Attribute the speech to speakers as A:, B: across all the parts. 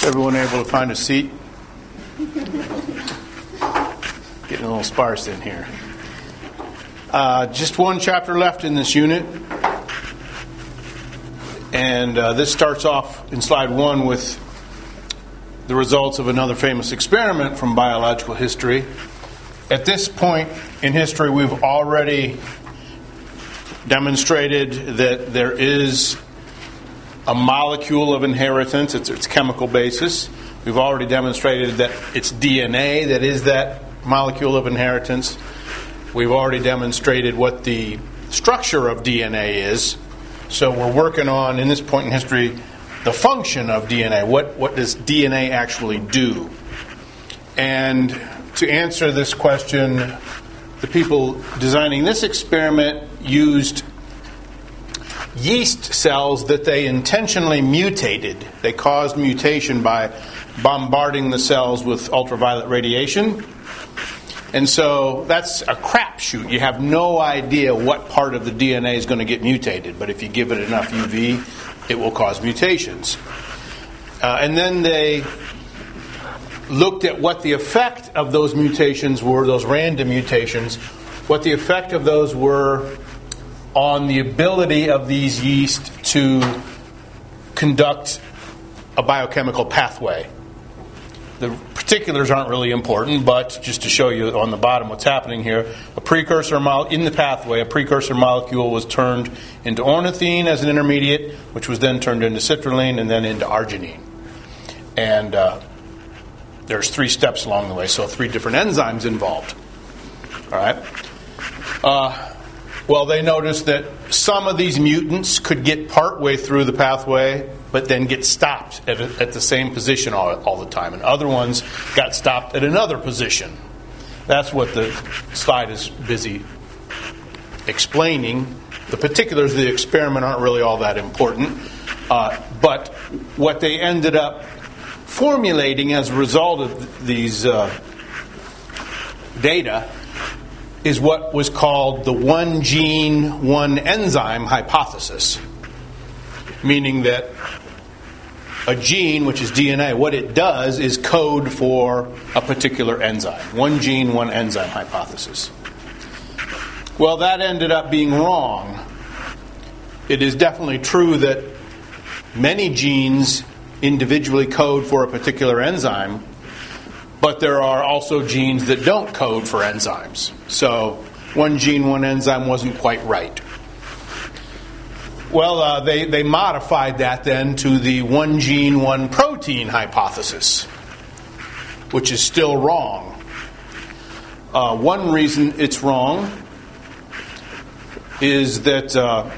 A: Everyone able to find a seat? Getting a little sparse in here. Just one chapter left in this unit. And this starts off in slide 1 with the results of another famous experiment from biological history. At this point in history, we've already demonstrated that there is a molecule of inheritance, its chemical basis. We've already demonstrated that it's DNA that is that molecule of inheritance. We've already demonstrated what the structure of DNA is. So we're working on, in this point in history, the function of DNA. What does DNA actually do? And to answer this question, the people designing this experiment used yeast cells that they intentionally mutated. They caused mutation by bombarding the cells with ultraviolet radiation. And so that's a crapshoot. You have no idea what part of the DNA is going to get mutated. But if you give it enough UV, it will cause mutations. And then they looked at what the effect of those mutations were, those random mutations, what the effect of those were on the ability of these yeast to conduct a biochemical pathway. The particulars aren't really important, but just to show you on the bottom what's happening here, in the pathway, a precursor molecule was turned into ornithine as an intermediate, which was then turned into citrulline and then into arginine. And there's 3 steps along the way, so 3 different enzymes involved. All right. Well, they noticed that some of these mutants could get partway through the pathway, but then get stopped at the same position all the time. And other ones got stopped at another position. That's what the slide is busy explaining. The particulars of the experiment aren't really all that important. But what they ended up formulating as a result of these data is what was called the one gene, one enzyme hypothesis. Meaning that a gene, which is DNA, what it does is code for a particular enzyme. One gene, one enzyme hypothesis. Well, that ended up being wrong. It is definitely true that many genes individually code for a particular enzyme, but there are also genes that don't code for enzymes. So one gene, one enzyme wasn't quite right. Well, they modified that then to the one gene, one protein hypothesis, which is still wrong. One reason it's wrong is that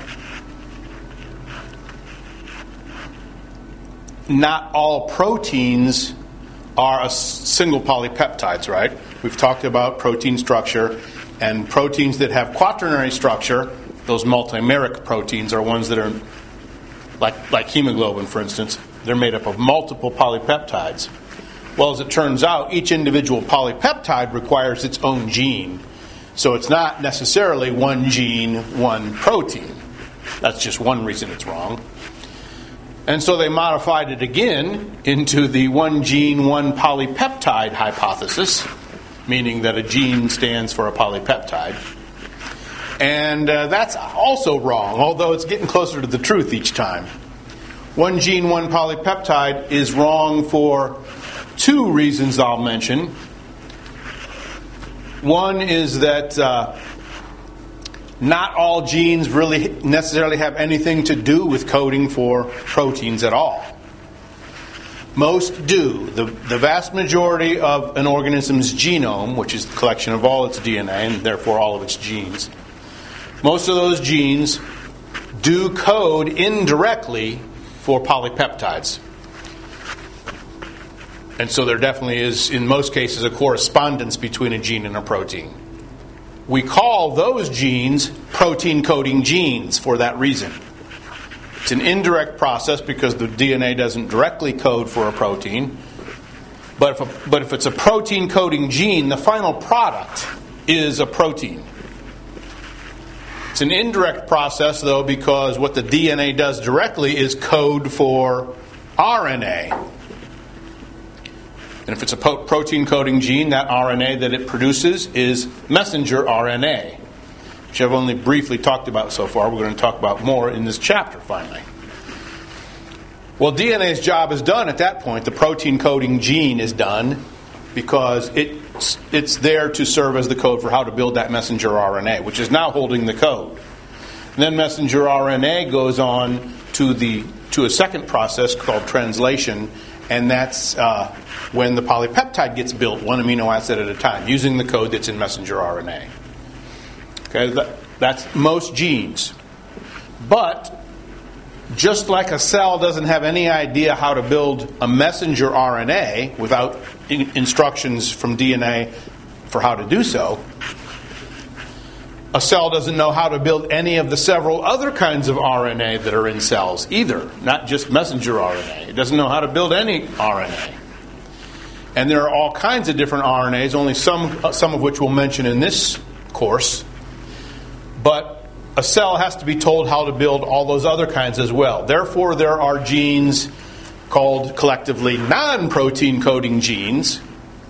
A: not all proteins are a single polypeptides, right? We've talked about protein structure, and proteins that have quaternary structure, those multimeric proteins, are ones that are like hemoglobin, for instance. They're made up of multiple polypeptides. Well, as it turns out, each individual polypeptide requires its own gene. So it's not necessarily one gene, one protein. That's just one reason it's wrong. And so they modified it again into the one gene, one polypeptide hypothesis, meaning that a gene stands for a polypeptide. And that's also wrong, although it's getting closer to the truth each time. One gene, one polypeptide is wrong for 2 reasons I'll mention. One is that not all genes really necessarily have anything to do with coding for proteins at all. Most do. The vast majority of an organism's genome, which is the collection of all its DNA and therefore all of its genes, most of those genes do code indirectly for polypeptides. And so there definitely is, in most cases, a correspondence between a gene and a protein. We call those genes protein-coding genes for that reason. It's an indirect process because the DNA doesn't directly code for a protein. But if it's a protein-coding gene, the final product is a protein. It's an indirect process, though, because what the DNA does directly is code for RNA. And if it's a protein coding gene, that RNA that it produces is messenger RNA, which I've only briefly talked about so far. We're going to talk about more in this chapter finally. Well, DNA's job is done at that point. The protein coding gene is done because it's there to serve as the code for how to build that messenger RNA, which is now holding the code. And then messenger RNA goes on to a second process called translation, and that's when the polypeptide gets built, one amino acid at a time, using the code that's in messenger RNA. Okay, that's most genes. But just like a cell doesn't have any idea how to build a messenger RNA without instructions from DNA for how to do so, a cell doesn't know how to build any of the several other kinds of RNA that are in cells either, not just messenger RNA. It doesn't know how to build any RNA. And there are all kinds of different RNAs, only some of which we'll mention in this course. But a cell has to be told how to build all those other kinds as well. Therefore, there are genes called collectively non-protein coding genes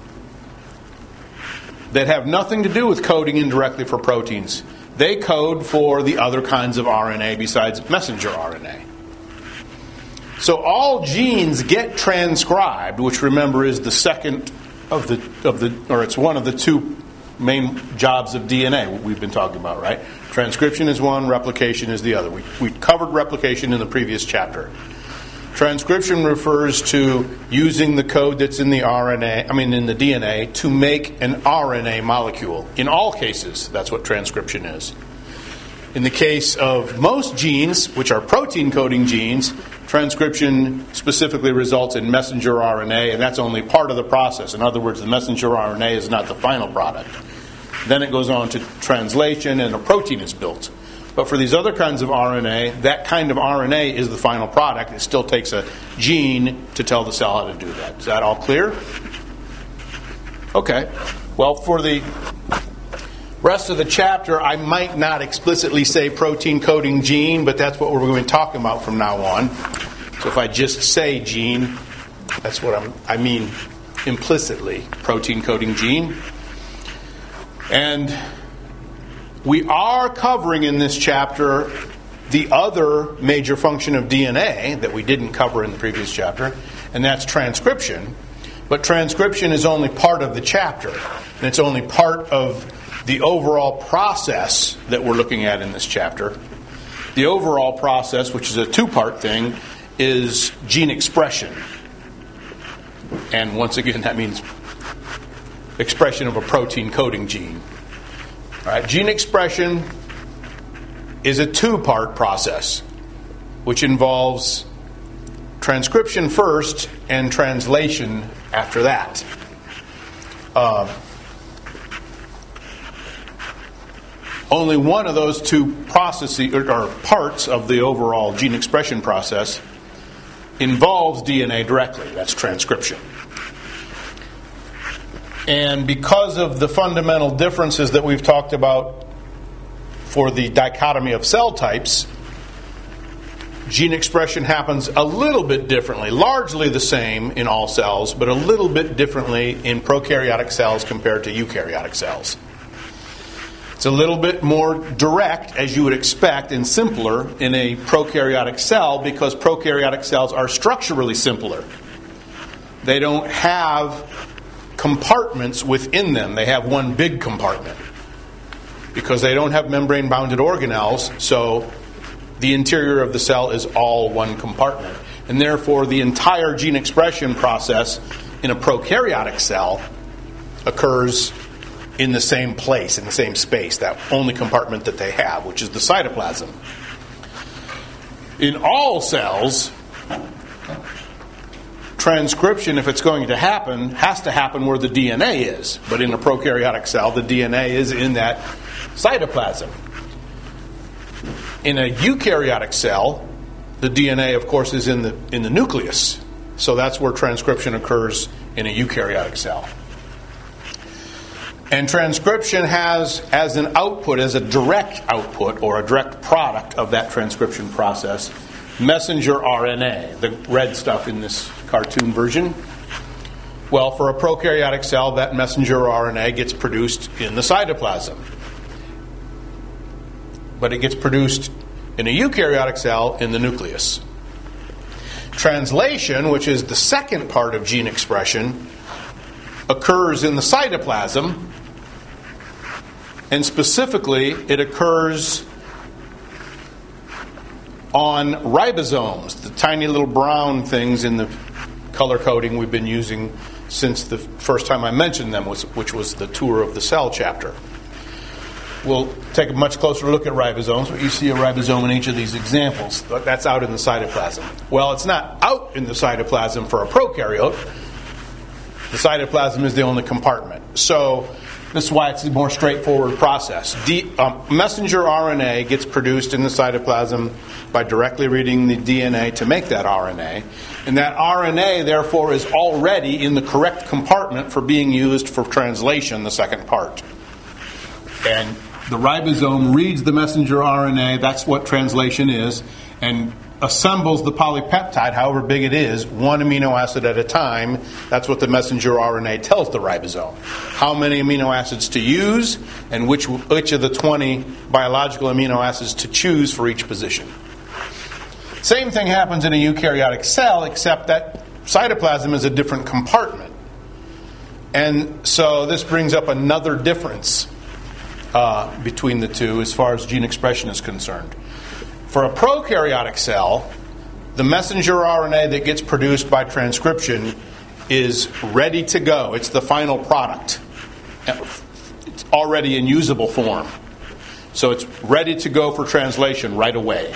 A: that have nothing to do with coding indirectly for proteins. They code for the other kinds of RNA besides messenger RNA. So all genes get transcribed, which remember is the second of or it's one of the two main jobs of DNA we've been talking about, right? Transcription is one, replication is the other. We covered replication in the previous chapter. Transcription refers to using the code that's in the in the DNA to make an RNA molecule. In all cases, that's what transcription is. In the case of most genes, which are protein coding genes, transcription specifically results in messenger RNA, and that's only part of the process. In other words, the messenger RNA is not the final product. Then it goes on to translation, and a protein is built. But for these other kinds of RNA, that kind of RNA is the final product. It still takes a gene to tell the cell how to do that. Is that all clear? Okay. Well, for the rest of the chapter, I might not explicitly say protein coding gene, but that's what we're going to be talking about from now on. So if I just say gene, that's what I mean implicitly, protein coding gene. And we are covering in this chapter the other major function of DNA that we didn't cover in the previous chapter, and that's transcription. But transcription is only part of the chapter, and it's only part of the overall process that we're looking at in this chapter. The overall process, which is a two-part thing, is gene expression. And once again, that means expression of a protein coding gene. All right, gene expression is a two-part process, which involves transcription first and translation after that. Only one of those two processes or parts of the overall gene expression process involves DNA directly. That's transcription. And because of the fundamental differences that we've talked about for the dichotomy of cell types, gene expression happens a little bit differently, largely the same in all cells, but a little bit differently in prokaryotic cells compared to eukaryotic cells. It's a little bit more direct, as you would expect, and simpler in a prokaryotic cell because prokaryotic cells are structurally simpler. They don't have compartments within them. They have one big compartment because they don't have membrane-bounded organelles, so the interior of the cell is all one compartment. And therefore, the entire gene expression process in a prokaryotic cell occurs in the same place, in the same space, that only compartment that they have, which is the cytoplasm. In all cells, transcription, if it's going to happen, has to happen where the DNA is. But in a prokaryotic cell, the DNA is in that cytoplasm. In a eukaryotic cell, the DNA, of course, is in the nucleus. So that's where transcription occurs in a eukaryotic cell. And transcription has as an output, as a direct output or a direct product of that transcription process, messenger RNA, the red stuff in this cartoon version. Well, for a prokaryotic cell, that messenger RNA gets produced in the cytoplasm. But it gets produced in a eukaryotic cell in the nucleus. Translation, which is the second part of gene expression, occurs in the cytoplasm, and specifically it occurs on ribosomes, the tiny little brown things in the color coding we've been using since the first time I mentioned them, which was the tour of the cell chapter. We'll take a much closer look at ribosomes, but you see a ribosome in each of these examples. That's out in the cytoplasm. Well, it's not out in the cytoplasm for a prokaryote. The cytoplasm is the only compartment. So this is why it's a more straightforward process. Messenger RNA gets produced in the cytoplasm by directly reading the DNA to make that RNA. And that RNA, therefore, is already in the correct compartment for being used for translation, the second part. And the ribosome reads the messenger RNA, that's what translation is, and assembles the polypeptide, however big it is, one amino acid at a time. That's what the messenger RNA tells the ribosome. How many amino acids to use, and which of the 20 biological amino acids to choose for each position. Same thing happens in a eukaryotic cell, except that cytoplasm is a different compartment. And so this brings up another difference between the two as far as gene expression is concerned. For a prokaryotic cell, the messenger RNA that gets produced by transcription is ready to go. It's the final product. It's already in usable form. So it's ready to go for translation right away.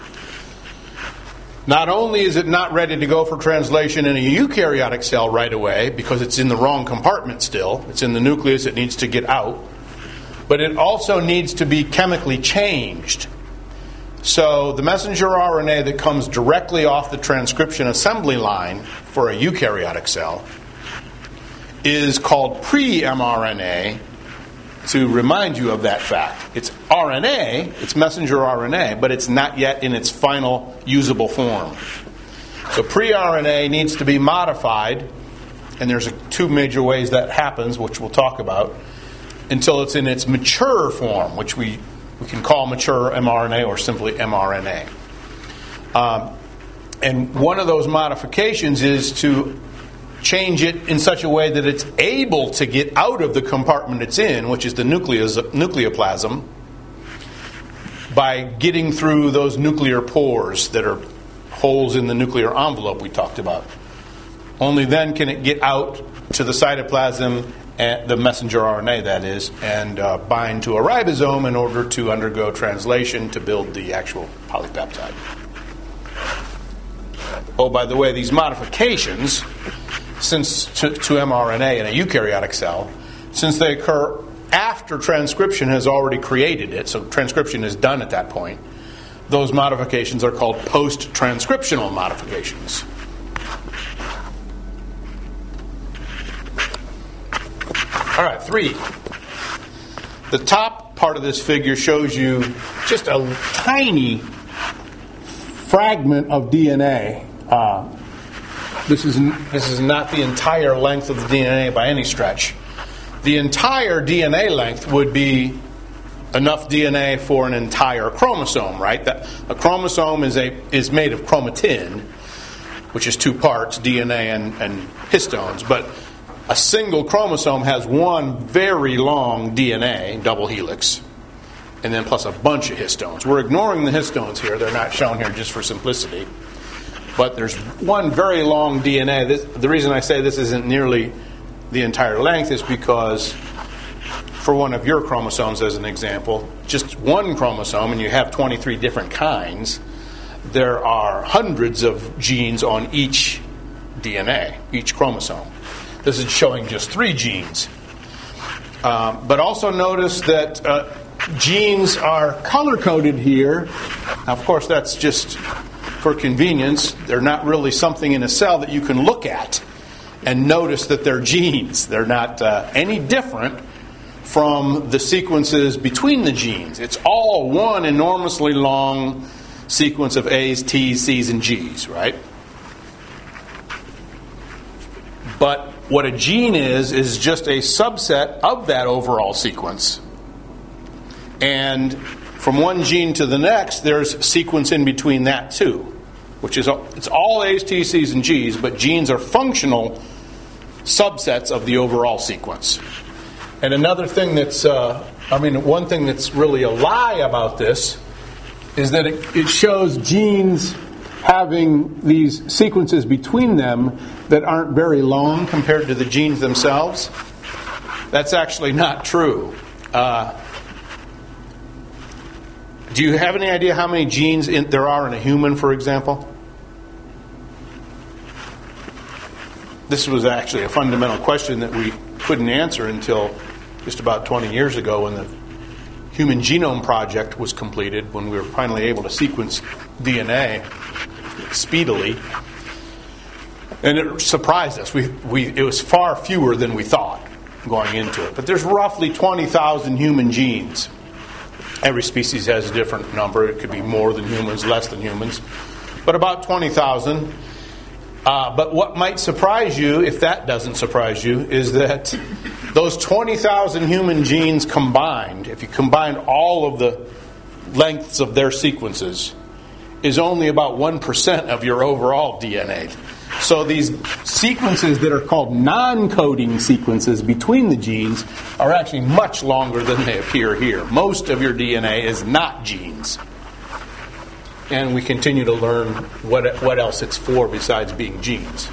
A: Not only is it not ready to go for translation in a eukaryotic cell right away, because it's in the wrong compartment still, it's in the nucleus, it needs to get out, but it also needs to be chemically changed. So the messenger RNA that comes directly off the transcription assembly line for a eukaryotic cell is called pre-mRNA, to remind you of that fact. It's RNA, it's messenger RNA, but it's not yet in its final usable form. So pre-RNA needs to be modified, and there's two major ways that happens, which we'll talk about, until it's in its mature form, which we can call mature mRNA or simply mRNA. And one of those modifications is to change it in such a way that it's able to get out of the compartment it's in, which is the nucleoplasm, by getting through those nuclear pores that are holes in the nuclear envelope we talked about. Only then can it get out to the cytoplasm, the messenger RNA that is, and bind to a ribosome in order to undergo translation to build the actual polypeptide. Oh, by the way, these modifications, since to mRNA in a eukaryotic cell, since they occur after transcription has already created it, so transcription is done at that point, those modifications are called post-transcriptional modifications. All right, 3. The top part of this figure shows you just a tiny fragment of DNA. This is not the entire length of the DNA by any stretch. The entire DNA length would be enough DNA for an entire chromosome, right? A chromosome is made of chromatin, which is 2 parts, DNA and histones, but a single chromosome has one very long DNA, double helix, and then plus a bunch of histones. We're ignoring the histones here. They're not shown here just for simplicity. But there's one very long DNA. The reason I say this isn't nearly the entire length is because for one of your chromosomes, as an example, just one chromosome, and you have 23 different kinds, there are hundreds of genes on each DNA, each chromosome. This is showing just 3 genes. But also notice that genes are color-coded here. Now, of course, that's just for convenience. They're not really something in a cell that you can look at and notice that they're genes. They're not any different from the sequences between the genes. It's all one enormously long sequence of A's, T's, C's, and G's, right? But what a gene is just a subset of that overall sequence. And from one gene to the next, there's sequence in between that too, which is it's all A's, T's, C's, and G's, but genes are functional subsets of the overall sequence. And another thing that's, one thing that's really a lie about this is that it shows genes having these sequences between them that aren't very long compared to the genes themselves. That's actually not true. Do you have any idea how many genes there are in a human, for example? This was actually a fundamental question that we couldn't answer until just about 20 years ago when the Human Genome Project was completed, when we were finally able to sequence DNA speedily. And it surprised us. It was far fewer than we thought going into it. But there's roughly 20,000 human genes. Every species has a different number. It could be more than humans, less than humans. But about 20,000. But what might surprise you, if that doesn't surprise you, is that those 20,000 human genes combined, if you combine all of the lengths of their sequences, is only about 1% of your overall DNA. So these sequences that are called non-coding sequences between the genes are actually much longer than they appear here. Most of your DNA is not genes. And we continue to learn what else it's for besides being genes.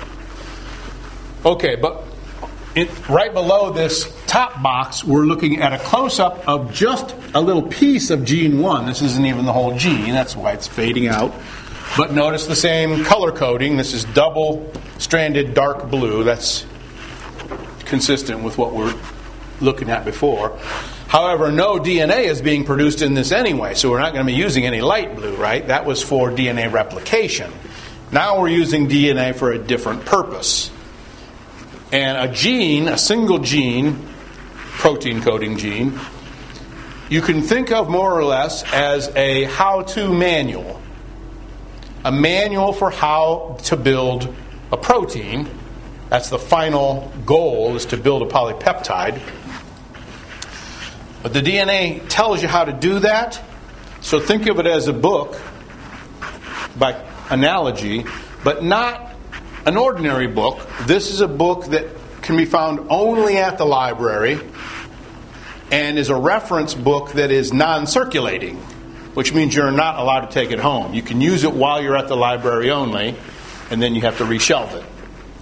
A: Okay, but right below this top box, we're looking at a close-up of just a little piece of gene 1. This isn't even the whole gene. That's why it's fading out. But notice the same color coding. This is double-stranded dark blue. That's consistent with what we're looking at before. However, no DNA is being produced in this anyway, so we're not going to be using any light blue, right? That was for DNA replication. Now we're using DNA for a different purpose. And a gene, a single gene, protein coding gene, you can think of more or less as a how-to manual. A manual for how to build a protein. That's the final goal, is to build a polypeptide. But the DNA tells you how to do that. So think of it as a book, by analogy, but not an ordinary book. This is a book that can be found only at the library and is a reference book that is non-circulating, which means you're not allowed to take it home. You can use it while you're at the library only, and then you have to reshelve it.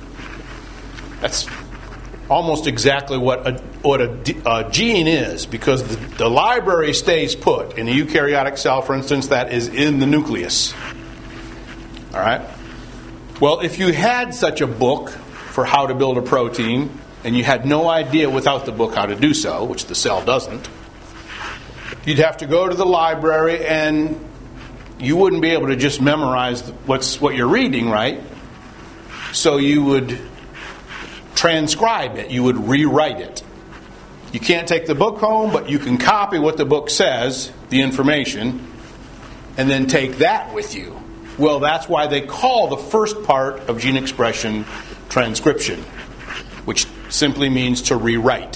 A: That's almost exactly what a gene is, because the library stays put. In the eukaryotic cell, for instance, that is in the nucleus. All right? Well, if you had such a book for how to build a protein, and you had no idea without the book how to do so, which the cell doesn't, you'd have to go to the library, and you wouldn't be able to just memorize what you're reading, right? So you would transcribe it. You would rewrite it. You can't take the book home, but you can copy what the book says, the information, and then take that with you. Well, that's why they call the first part of gene expression transcription, which simply means to rewrite.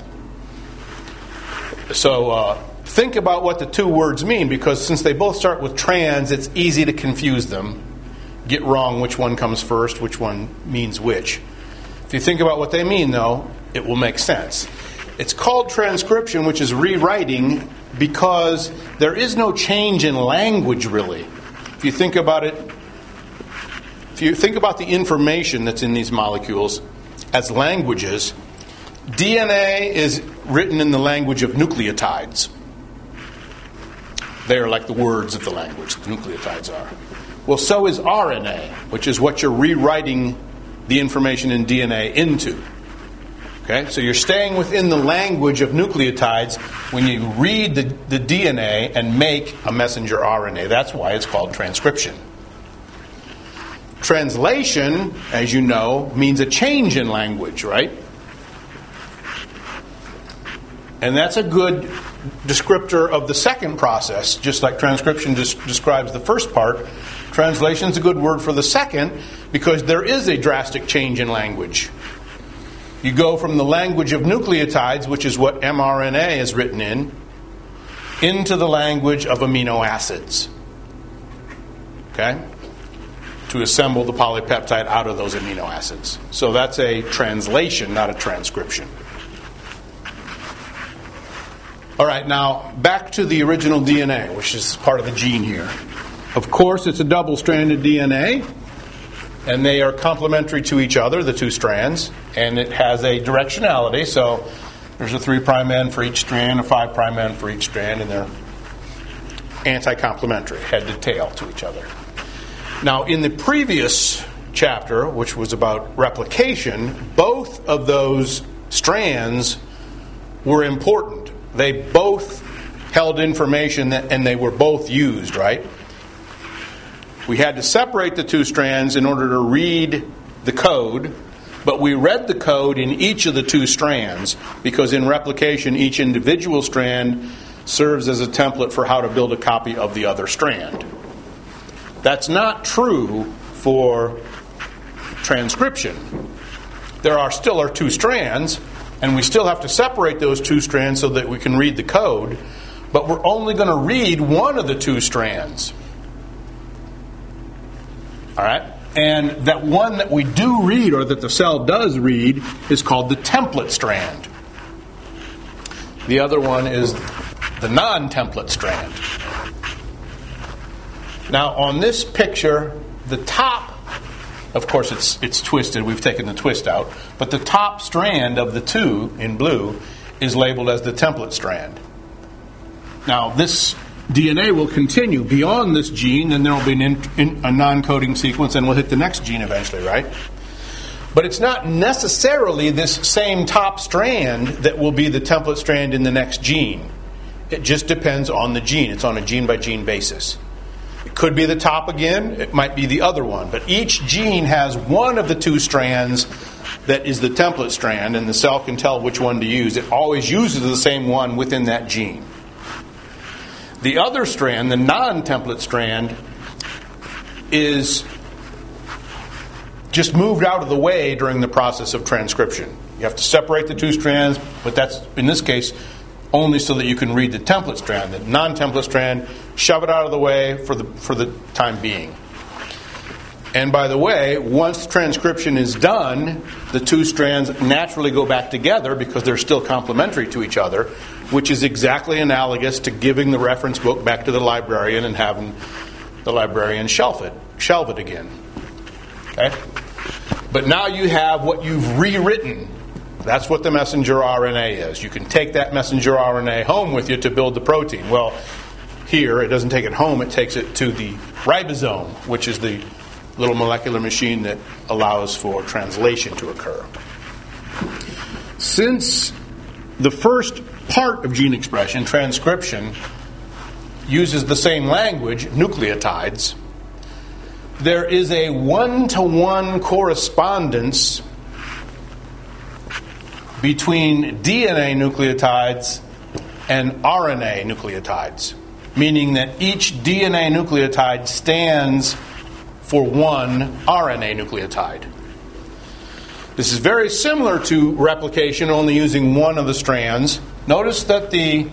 A: So think about what the two words mean, because since they both start with trans, it's easy to confuse them, get wrong which one comes first, which one means which. If you think about what they mean, though, it will make sense. It's called transcription, which is rewriting, because there is no change in language, really. If you think about it, if you think about the information that's in these molecules as languages, DNA is written in the language of nucleotides. They are like the words of the language, the nucleotides are. Well, so is RNA, which is what you're rewriting the information in DNA into. Okay, so you're staying within the language of nucleotides when you read the DNA and make a messenger RNA. That's why it's called transcription. Translation, as you know, means a change in language, right? And that's a good descriptor of the second process. Just like transcription describes the first part, translation is a good word for the second, because there is a drastic change in language. You go from the language of nucleotides, which is what mRNA is written in, into the language of amino acids. Okay? To assemble the polypeptide out of those amino acids. So that's a translation, not a transcription. All right, now back to the original DNA, which is part of the gene here. Of course, it's a double-stranded DNA, and they are complementary to each other, the two strands, and it has a directionality, so there's a 3' end for each strand, a 5' end for each strand, and they're anti-complementary, head to tail to each other. Now, in the previous chapter, which was about replication, both of those strands were important. They both held information and they were both used, right? We had to separate the two strands in order to read the code, but we read the code in each of the two strands because in replication, each individual strand serves as a template for how to build a copy of the other strand. That's not true for transcription. There are still our two strands, and we still have to separate those two strands so that we can read the code, but we're only going to read one of the two strands. All right? And that one that we do read, or that the cell does read, is called the template strand. The other one is the non-template strand. Now, on this picture, the top, of course it's twisted, we've taken the twist out, but the top strand of the two, in blue, is labeled as the template strand. Now, this DNA will continue beyond this gene, and there will be a non-coding sequence, and we'll hit the next gene eventually, right? But it's not necessarily this same top strand that will be the template strand in the next gene. It just depends on the gene. It's on a gene-by-gene basis. It could be the top again. It might be the other one. But each gene has one of the two strands that is the template strand, and the cell can tell which one to use. It always uses the same one within that gene. The other strand, the non-template strand, is just moved out of the way during the process of transcription. You have to separate the two strands, but that's, in this case, only so that you can read the template strand. The non-template strand, shove it out of the way for the time being. And by the way, once transcription is done, the two strands naturally go back together because they're still complementary to each other, which is exactly analogous to giving the reference book back to the librarian and having the librarian shelve it again. Okay? But now you have what you've rewritten. That's what the messenger RNA is. You can take that messenger RNA home with you to build the protein. Well, here it doesn't take it home, it takes it to the ribosome, which is the little molecular machine that allows for translation to occur. Since the first part of gene expression, transcription, uses the same language, nucleotides, there is a one-to-one correspondence between DNA nucleotides and RNA nucleotides, meaning that each DNA nucleotide stands for one RNA nucleotide. This is very similar to replication, only using one of the strands. Notice that the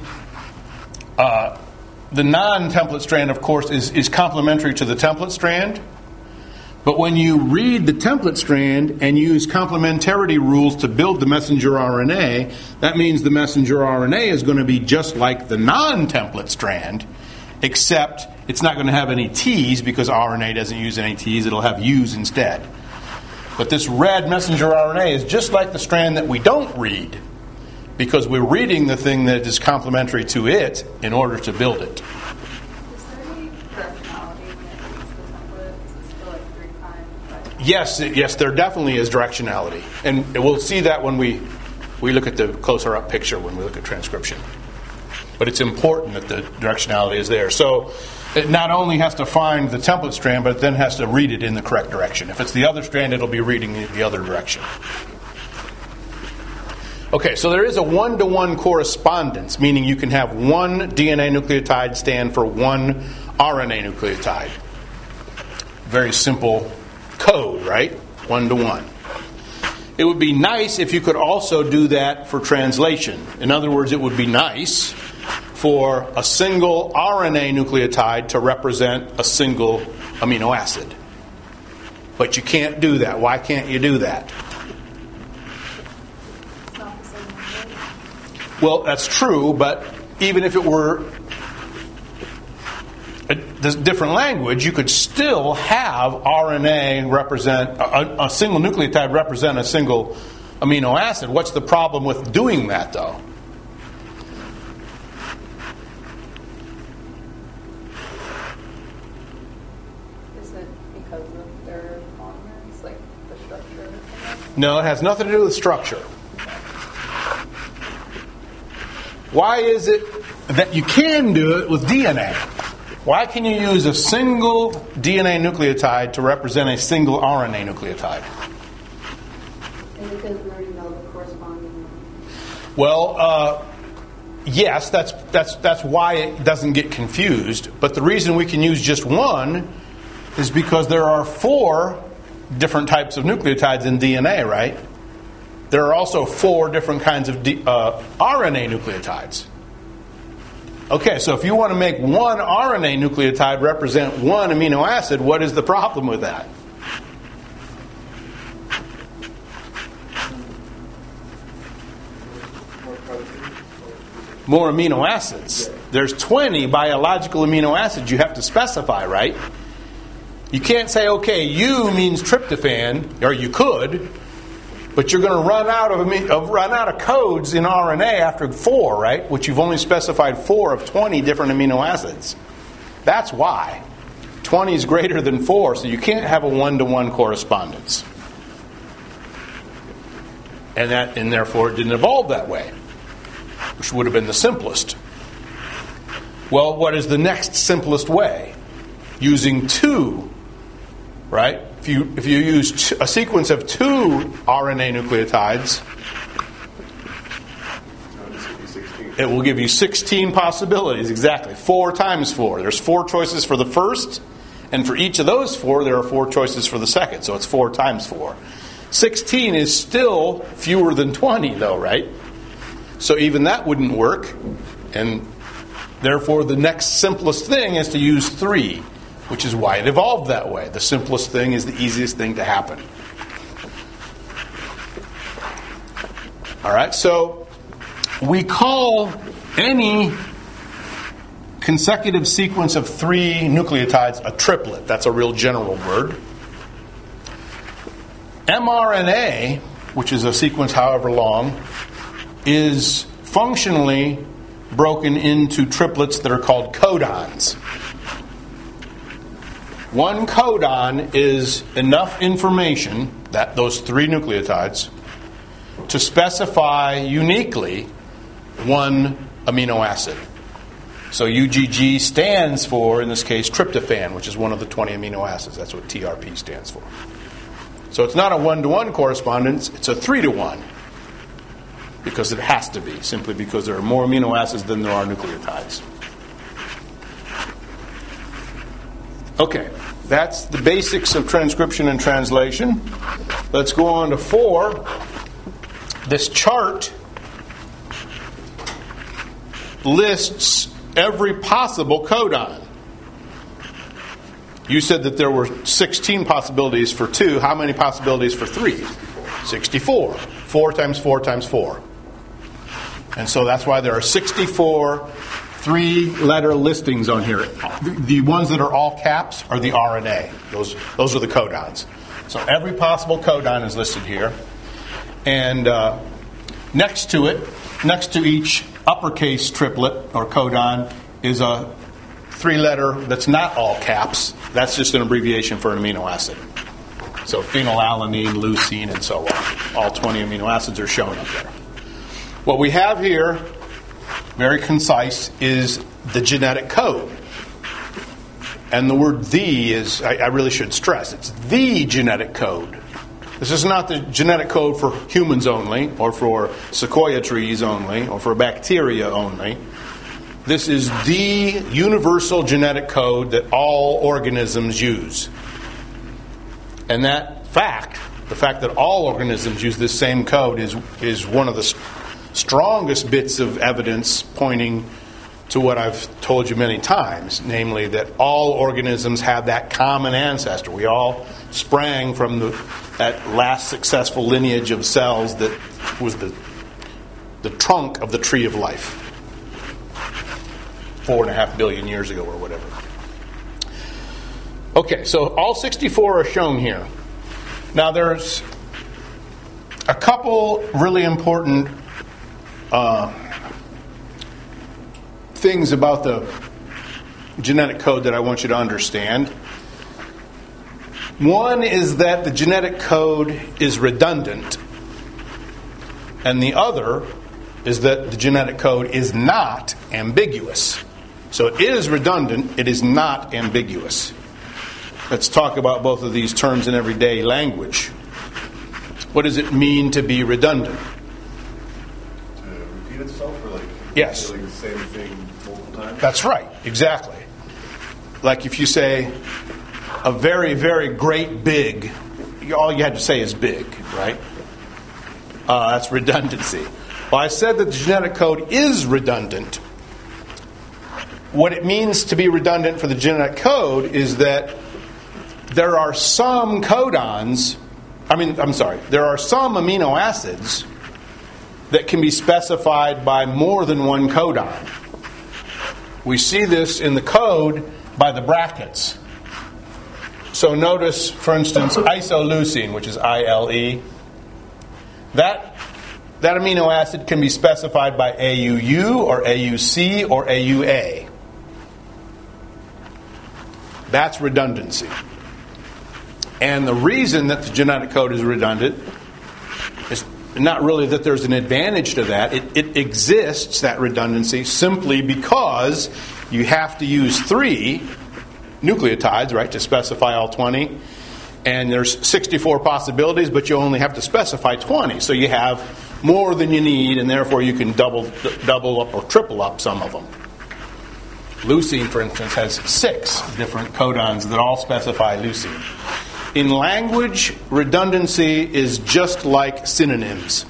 A: non-template strand, of course, is complementary to the template strand. But when you read the template strand and use complementarity rules to build the messenger RNA, that means the messenger RNA is going to be just like the non-template strand, except it's not going to have any T's because RNA doesn't use any T's. It'll have U's instead. But this red messenger RNA is just like the strand that we don't read because we're reading the thing that is complementary to it in order to build it. Yes, there definitely is directionality. And we'll see that when we look at the closer up picture when we look at transcription. But it's important that the directionality is there. So it not only has to find the template strand, but it then has to read it in the correct direction. If it's the other strand, it'll be reading the other direction. Okay, so there is a one-to-one correspondence, meaning you can have one DNA nucleotide stand for one RNA nucleotide. Very simple code, right? One-to-one. It would be nice if you could also do that for translation. In other words, it would be nice for a single RNA nucleotide to represent a single amino acid. But you can't do that. Why can't you do that?
B: It's not the same number.
A: Well, that's true, but even if it were a different language, you could still have RNA represent a single nucleotide represent a single amino acid. What's the problem with doing that, though?
B: Is it because of their monomers, like the structure?
A: No, it has nothing to do with structure. Why is it that you can do it with DNA? Why can you use a single DNA nucleotide to represent a single RNA nucleotide?
B: And because we already know the corresponding.
A: Well, yes, that's why it doesn't get confused. But the reason we can use just one is because there are 4 different types of nucleotides in DNA, right? There are also 4 different kinds of RNA nucleotides. Okay, so if you want to make one RNA nucleotide represent one amino acid, what is the problem with that? More amino acids. There's 20 biological amino acids you have to specify, right? You can't say, okay, U means tryptophan, or you could, but you're going to run out of codes in RNA after 4, right? Which you've only specified 4 of 20 different amino acids. That's why. 20 is greater than 4, so you can't have a 1-to-1 correspondence. And therefore it didn't evolve that way, which would have been the simplest. Well, what is the next simplest way? Using 2, right? If you use a sequence of 2 RNA nucleotides, it will give you 16 possibilities. Exactly. 4 times 4. There's 4 choices for the first, and for each of those 4, there are 4 choices for the second. So it's 4 times 4. 16 is still fewer than 20, though, right? So even that wouldn't work, and therefore the next simplest thing is to use 3. Which is why it evolved that way. The simplest thing is the easiest thing to happen. All right, so we call any consecutive sequence of 3 nucleotides a triplet. That's a real general word. mRNA, which is a sequence however long, is functionally broken into triplets that are called codons. One codon is enough information, that those 3 nucleotides, to specify uniquely one amino acid. So UGG stands for, in this case, tryptophan, which is one of the 20 amino acids. That's what TRP stands for. So it's not a 1-to-1 correspondence, it's a 3-to-1. Because it has to be, simply because there are more amino acids than there are nucleotides. Okay, that's the basics of transcription and translation. Let's go on to 4. This chart lists every possible codon. You said that there were 16 possibilities for 2. How many possibilities for 3? 64. 4 times 4 times 4. And so that's why there are 64 3-letter listings on here. The ones that are all caps are the RNA. Those are the codons. So every possible codon is listed here. And next to each uppercase triplet or codon is a 3-letter that's not all caps. That's just an abbreviation for an amino acid. So phenylalanine, leucine, and so on. All 20 amino acids are shown up there. What we have here, very concise, is the genetic code. And the word "the" is, I really should stress, it's the genetic code. This is not the genetic code for humans only, or for sequoia trees only, or for bacteria only. This is the universal genetic code that all organisms use. And that fact The fact that all organisms use this same code is one of the strongest bits of evidence pointing to what I've told you many times, namely that all organisms have that common ancestor. We all sprang from that last successful lineage of cells that was the trunk of the tree of life 4.5 billion years ago or whatever. Okay, so all 64 are shown here. Now there's a couple really important things about the genetic code that I want you to understand. One is that the genetic code is redundant, and the other is that the genetic code is not ambiguous. So it is redundant, it is not ambiguous. Let's talk about both of these terms in everyday language. What does it mean to be redundant?
C: To repeat itself, or like
A: yes,
C: the same thing multiple times?
A: That's right, exactly. Like if you say a very, very great big, all you had to say is big, right? That's redundancy. Well, I said that the genetic code is redundant. What it means to be redundant for the genetic code is that there are some codons, there are some amino acids that can be specified by more than one codon. We see this in the code by the brackets. So notice, for instance, isoleucine, which is ILE. That amino acid can be specified by AUU or AUC or AUA. That's redundancy. And the reason that the genetic code is redundant is not really that there's an advantage to that. It exists, that redundancy, simply because you have to use 3 nucleotides, right, to specify all 20. And there's 64 possibilities, but you only have to specify 20. So you have more than you need, and therefore you can double up or triple up some of them. Leucine, for instance, has 6 different codons that all specify leucine. In language, redundancy is just like synonyms.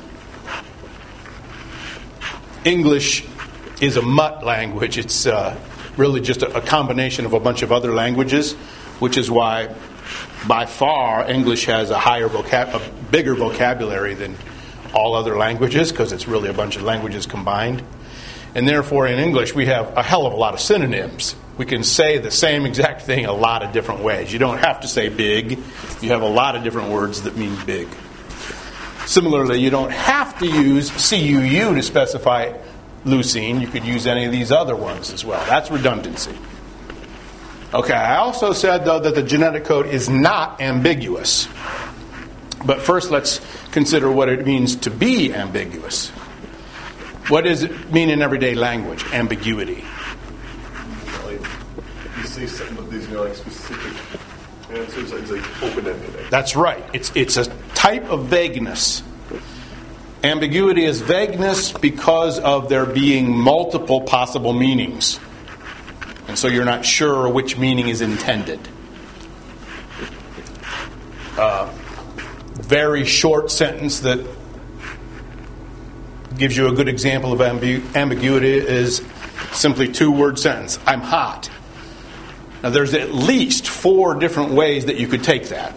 A: English is a mutt language. It's really just a combination of a bunch of other languages, which is why, by far, English has a bigger vocabulary than all other languages, because it's really a bunch of languages combined. And therefore, in English, we have a hell of a lot of synonyms. We can say the same exact thing a lot of different ways. You don't have to say big. You have a lot of different words that mean big. Similarly, you don't have to use CUU to specify leucine. You could use any of these other ones as well. That's redundancy. Okay, I also said, though, that the genetic code is not ambiguous. But first, let's consider what it means to be ambiguous. What does it mean in everyday language, ambiguity?
C: Like, you say something about these, like specific answers, it's like open-ended.
A: That's right. It's a type of vagueness. Ambiguity is vagueness because of there being multiple possible meanings. And so you're not sure which meaning is intended. Very short sentence that gives you a good example of ambiguity is simply 2-word sentence. I'm hot. Now there's at least 4 different ways that you could take that.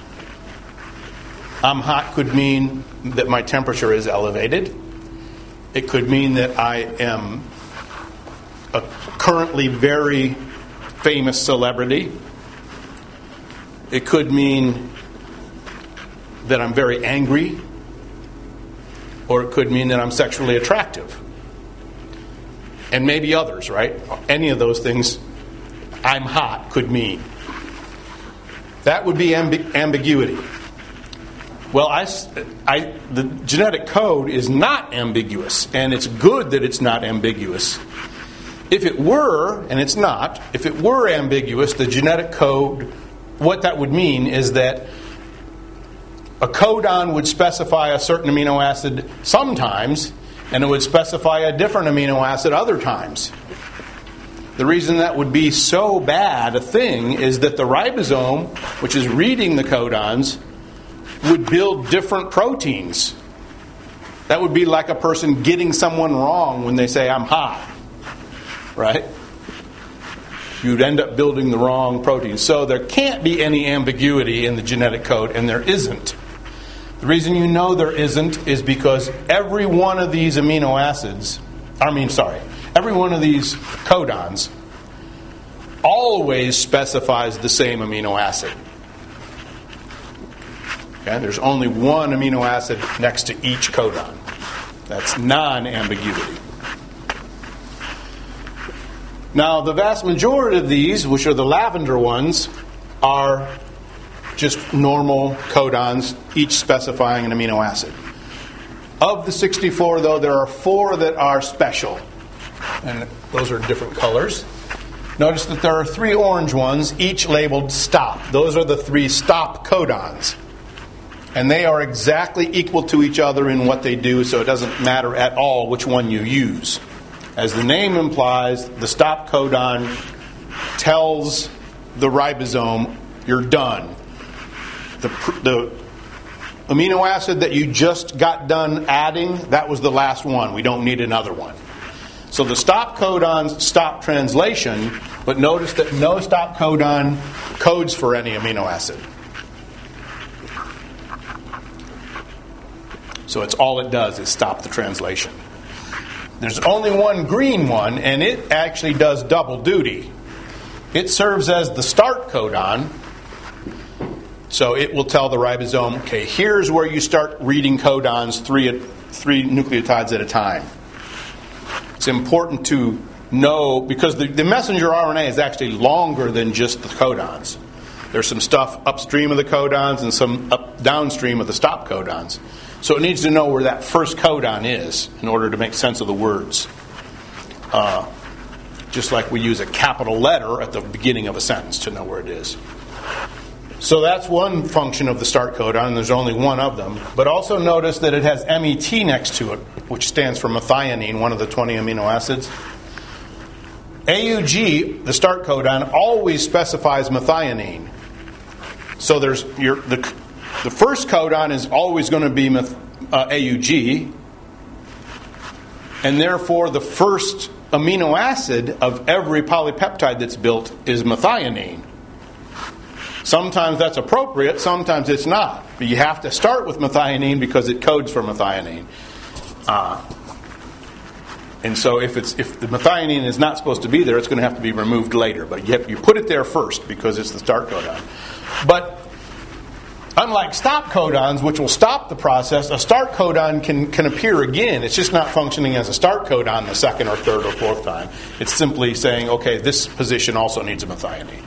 A: I'm hot could mean that my temperature is elevated. It could mean that I am a currently very famous celebrity. It could mean that I'm very angry. Or it could mean that I'm sexually attractive. And maybe others, right? Any of those things I'm hot could mean. That would be ambiguity. Well, the genetic code is not ambiguous, and it's good that it's not ambiguous. If it were, and it's not, if it were ambiguous, the genetic code, what that would mean is that a codon would specify a certain amino acid sometimes, and it would specify a different amino acid other times. The reason that would be so bad a thing is that the ribosome, which is reading the codons, would build different proteins. That would be like a person getting someone wrong when they say, I'm hot. Right? You'd end up building the wrong protein. So there can't be any ambiguity in the genetic code, and there isn't. The reason you know there isn't is because every one of these every one of these codons always specifies the same amino acid. Okay? There's only one amino acid next to each codon. That's non-ambiguity. Now, the vast majority of these, which are the lavender ones, are just normal codons, each specifying an amino acid. Of the 64, though, there are 4 that are special. And those are different colors. Notice that there are 3 orange ones, each labeled stop. Those are the 3 stop codons. And they are exactly equal to each other in what they do, so it doesn't matter at all which one you use. As the name implies, the stop codon tells the ribosome, you're done. The amino acid that you just got done adding, that was the last one. We don't need another one. So the stop codons stop translation, but notice that no stop codon codes for any amino acid. So it's all it does is stop the translation. There's only one green one, and it actually does double duty. It serves as the start codon. So it will tell the ribosome, okay, here's where you start reading codons, three nucleotides at a time. It's important to know, because the messenger RNA is actually longer than just the codons. There's some stuff upstream of the codons and some downstream of the stop codons. So it needs to know where that first codon is in order to make sense of the words. Just like we use a capital letter at the beginning of a sentence to know where it is. So that's one function of the start codon, and there's only one of them. But also notice that it has MET next to it, which stands for methionine, one of the 20 amino acids. AUG, the start codon, always specifies methionine. So there's the first codon is always going to be AUG, and therefore the first amino acid of every polypeptide that's built is methionine. Sometimes that's appropriate, sometimes it's not. But you have to start with methionine because it codes for methionine. And so if the methionine is not supposed to be there, it's going to have to be removed later. But you put it there first because it's the start codon. But unlike stop codons, which will stop the process, a start codon can appear again. It's just not functioning as a start codon the second or third or fourth time. It's simply saying, okay, this position also needs a methionine.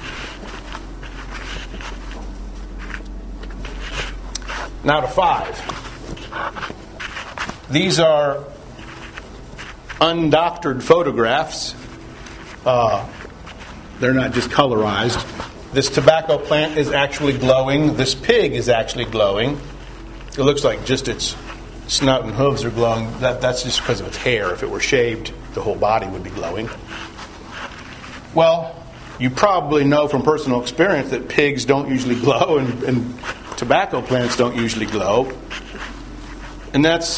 A: Now to 5. These are undoctored photographs. They're not just colorized. This tobacco plant is actually glowing. This pig is actually glowing. It looks like just its snout and hooves are glowing. That's just because of its hair. If it were shaved, the whole body would be glowing. Well, you probably know from personal experience that pigs don't usually glow and tobacco plants don't usually glow. And that's...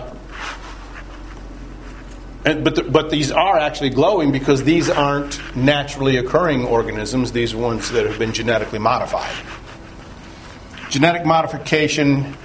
A: But these are actually glowing because these aren't naturally occurring organisms. These are ones that have been genetically modified. Genetic modification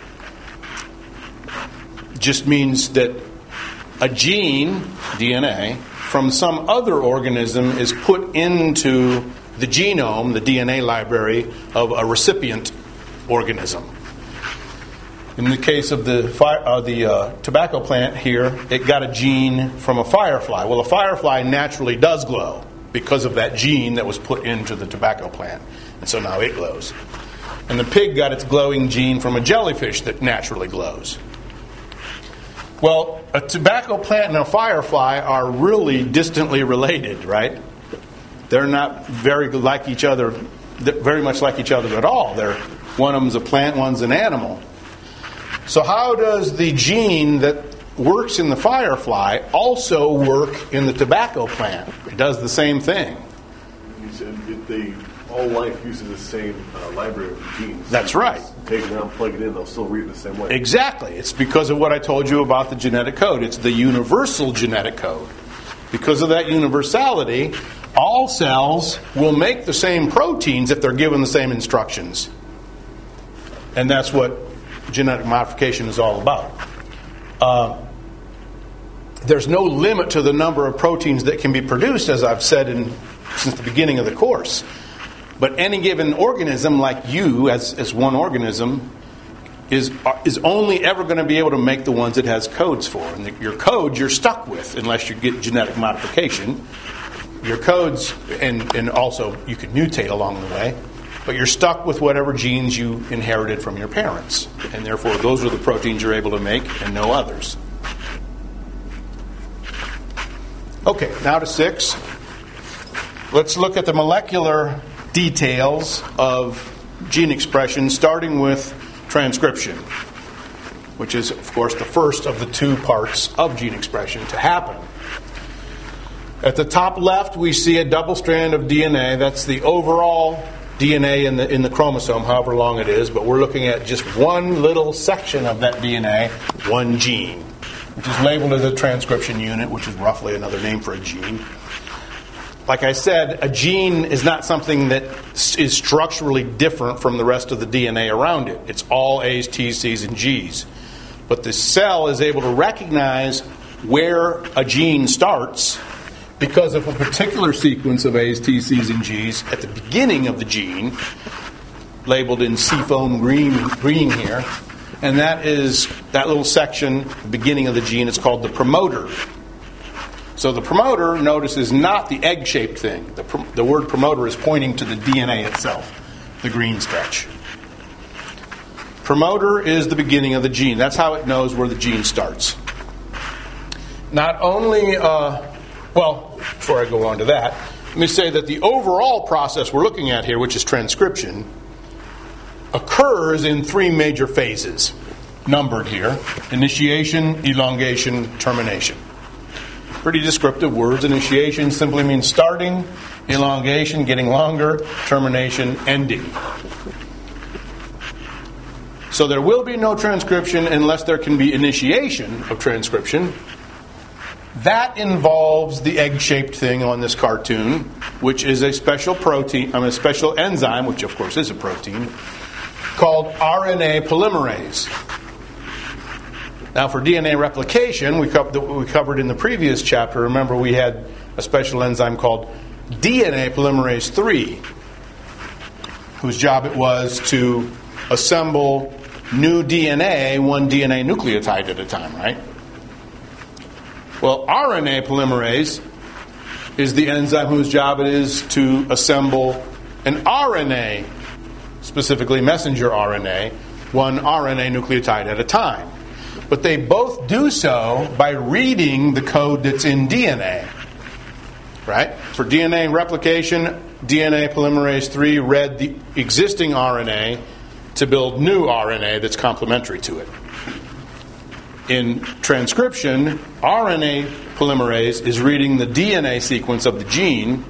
A: just means that a gene, DNA, from some other organism is put into the genome, the DNA library, of a recipient organism. In the case of the tobacco plant here, it got a gene from a firefly. Well, a firefly naturally does glow because of that gene that was put into the tobacco plant. And so now it glows. And the pig got its glowing gene from a jellyfish that naturally glows. Well, a tobacco plant and a firefly are really distantly related, right? They're not very much like each other at all. One of them's a plant, one's an animal. So how does the gene that works in the firefly also work in the tobacco plant? It does the same thing.
C: You said all life uses the same library of genes.
A: That's right.
C: take it out and plug it in, they'll still read it the same way.
A: Exactly. It's because of what I told you about the genetic code. It's the universal genetic code. Because of that universality, all cells will make the same proteins if they're given the same instructions. And that's what genetic modification is all about. There's no limit to the number of proteins that can be produced, as I've said since the beginning of the course. But any given organism, like you as one organism, is only ever going to be able to make the ones it has codes for. And your codes you're stuck with unless you get genetic modification. Your codes, and also you can mutate along the way, but you're stuck with whatever genes you inherited from your parents. And therefore those are the proteins you're able to make and no others. Okay, now to 6. Let's look at the molecular details of gene expression, starting with transcription, which is, of course, the first of the 2 parts of gene expression to happen. At the top left, we see a double strand of DNA. That's the overall DNA in the chromosome, however long it is, but we're looking at just one little section of that DNA, one gene, which is labeled as a transcription unit, which is roughly another name for a gene. Like I said, a gene is not something that is structurally different from the rest of the DNA around it. It's all A's, T's, C's, and G's. But the cell is able to recognize where a gene starts because of a particular sequence of A's, T's, C's, and G's at the beginning of the gene, labeled in seafoam green here. And that is that little section, the beginning of the gene, is called the promoter. So the promoter, notice, is not the egg-shaped thing. The word promoter is pointing to the DNA itself, the green stretch. Promoter is the beginning of the gene. That's how it knows where the gene starts. Not only, before I go on to that, let me say that the overall process we're looking at here, which is transcription, occurs in 3 major phases, numbered here: initiation, elongation, termination. Pretty descriptive words. Initiation simply means starting, elongation, getting longer, termination, ending. So there will be no transcription unless there can be initiation of transcription. That involves the egg-shaped thing on this cartoon, which is a special a special enzyme, which of course is a protein, called RNA polymerase. Now, for DNA replication, we covered in the previous chapter, remember we had a special enzyme called DNA polymerase III, whose job it was to assemble new DNA, one DNA nucleotide at a time, right? Well, RNA polymerase is the enzyme whose job it is to assemble an RNA, specifically messenger RNA, one RNA nucleotide at a time. But they both do so by reading the code that's in DNA. Right? For DNA replication, DNA polymerase III read the existing RNA to build new RNA that's complementary to it. In transcription, RNA polymerase is reading the DNA sequence of the gene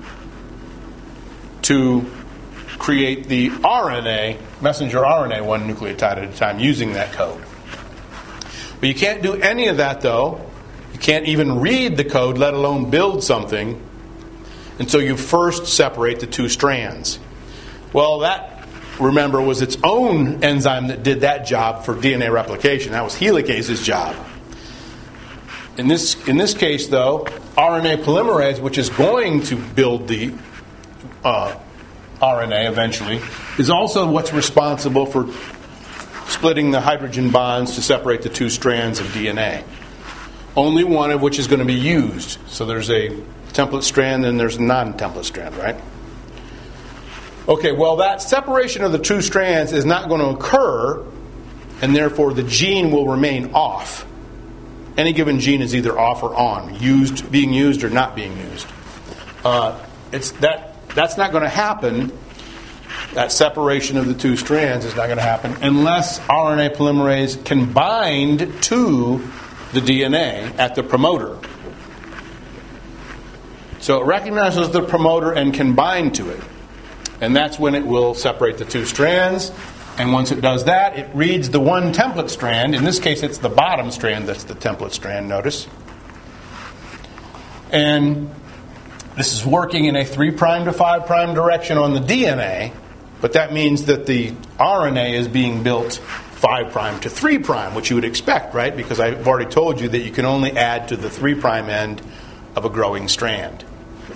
A: to create the RNA, messenger RNA, one nucleotide at a time, using that code. But you can't do any of that, though. You can't even read the code, let alone build something, until you first separate the 2 strands. Well, that, remember, was its own enzyme that did that job for DNA replication. That was helicase's job. In this case, though, RNA polymerase, which is going to build the RNA eventually, is also what's responsible for splitting the hydrogen bonds to separate the 2 strands of DNA. Only one of which is going to be used. So there's a template strand and there's a non-template strand, right? Okay, well, that separation of the 2 strands is not going to occur, and therefore the gene will remain off. Any given gene is either off or on, being used or not being used. That's not going to happen. That separation of the 2 strands is not going to happen unless RNA polymerase can bind to the DNA at the promoter. So it recognizes the promoter and can bind to it. And that's when it will separate the 2 strands. And once it does that, it reads the one template strand. In this case, it's the bottom strand that's the template strand, notice. And this is working in a 3' to 5' direction on the DNA, but that means that the RNA is being built 5' to 3', which you would expect, right? Because I've already told you that you can only add to the 3' end of a growing strand.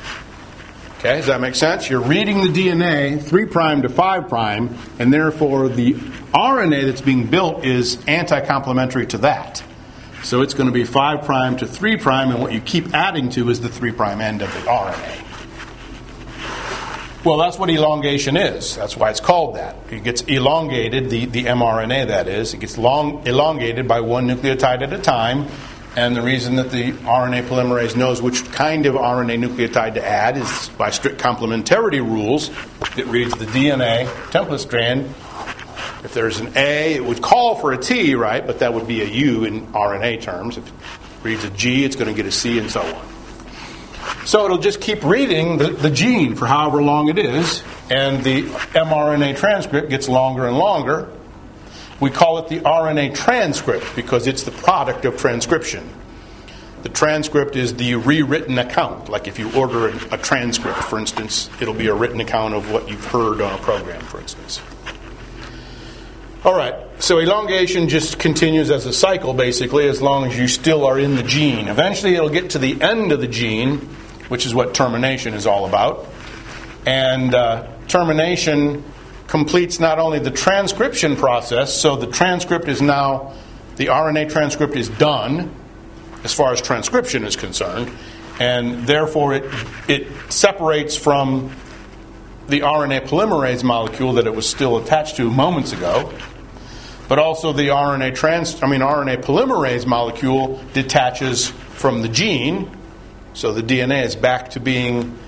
A: Okay, does that make sense? You're reading the DNA 3' to 5', and therefore the RNA that's being built is anti-complementary to that. So it's going to be 5' to 3', and what you keep adding to is the 3' end of the RNA. Well, that's what elongation is. That's why it's called that. It gets elongated, the mRNA that is. It gets elongated by one nucleotide at a time. And the reason that the RNA polymerase knows which kind of RNA nucleotide to add is by strict complementarity rules. It reads the DNA template strand. If there's an A, it would call for a T, right? But that would be a U in RNA terms. If it reads a G, it's going to get a C and so on. So it'll just keep reading the gene for however long it is, and the mRNA transcript gets longer and longer. We call it the RNA transcript because it's the product of transcription. The transcript is the rewritten account. Like if you order a transcript, for instance, it'll be a written account of what you've heard on a program, for instance. All right, so elongation just continues as a cycle, basically, as long as you still are in the gene. Eventually it'll get to the end of the gene, which is what termination is all about. And termination completes not only the transcription process, so the transcript is now, the RNA transcript is done as far as transcription is concerned, and therefore it separates from the RNA polymerase molecule that it was still attached to moments ago, but also the RNA polymerase molecule detaches from the gene, so the DNA is back to being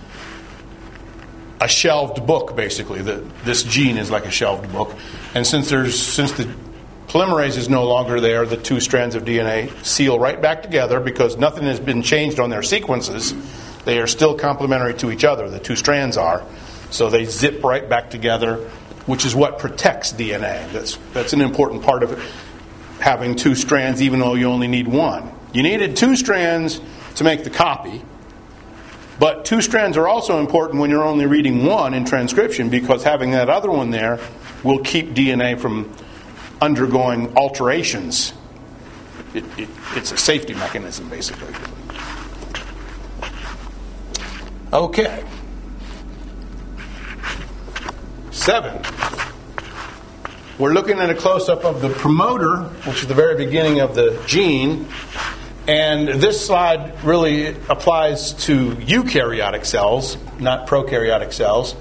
A: a shelved book, basically. This gene is like a shelved book. And since the polymerase is no longer there, the two strands of DNA seal right back together because nothing has been changed on their sequences. They are still complementary to each other, the two strands are. So they zip right back together, which is what protects DNA. That's an important part of it, having two strands even though you only need one. You needed two strands to make the copy. But two strands are also important when you're only reading one in transcription because having that other one there will keep DNA from undergoing alterations. It's a safety mechanism, basically. Okay. 7. We're looking at a close-up of the promoter, which is the very beginning of the gene. And this slide really applies to eukaryotic cells, not prokaryotic cells.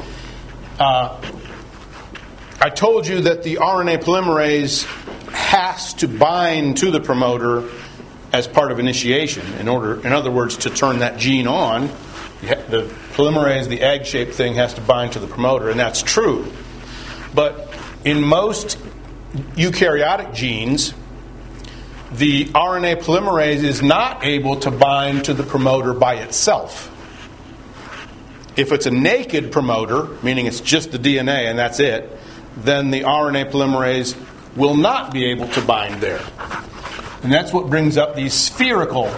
A: I told you that the RNA polymerase has to bind to the promoter as part of initiation. In other words, to turn that gene on, the polymerase, the egg-shaped thing, has to bind to the promoter, and that's true. But in most eukaryotic genes, the RNA polymerase is not able to bind to the promoter by itself. If it's a naked promoter, meaning it's just the DNA and that's it, then the RNA polymerase will not be able to bind there. And that's what brings up these spherical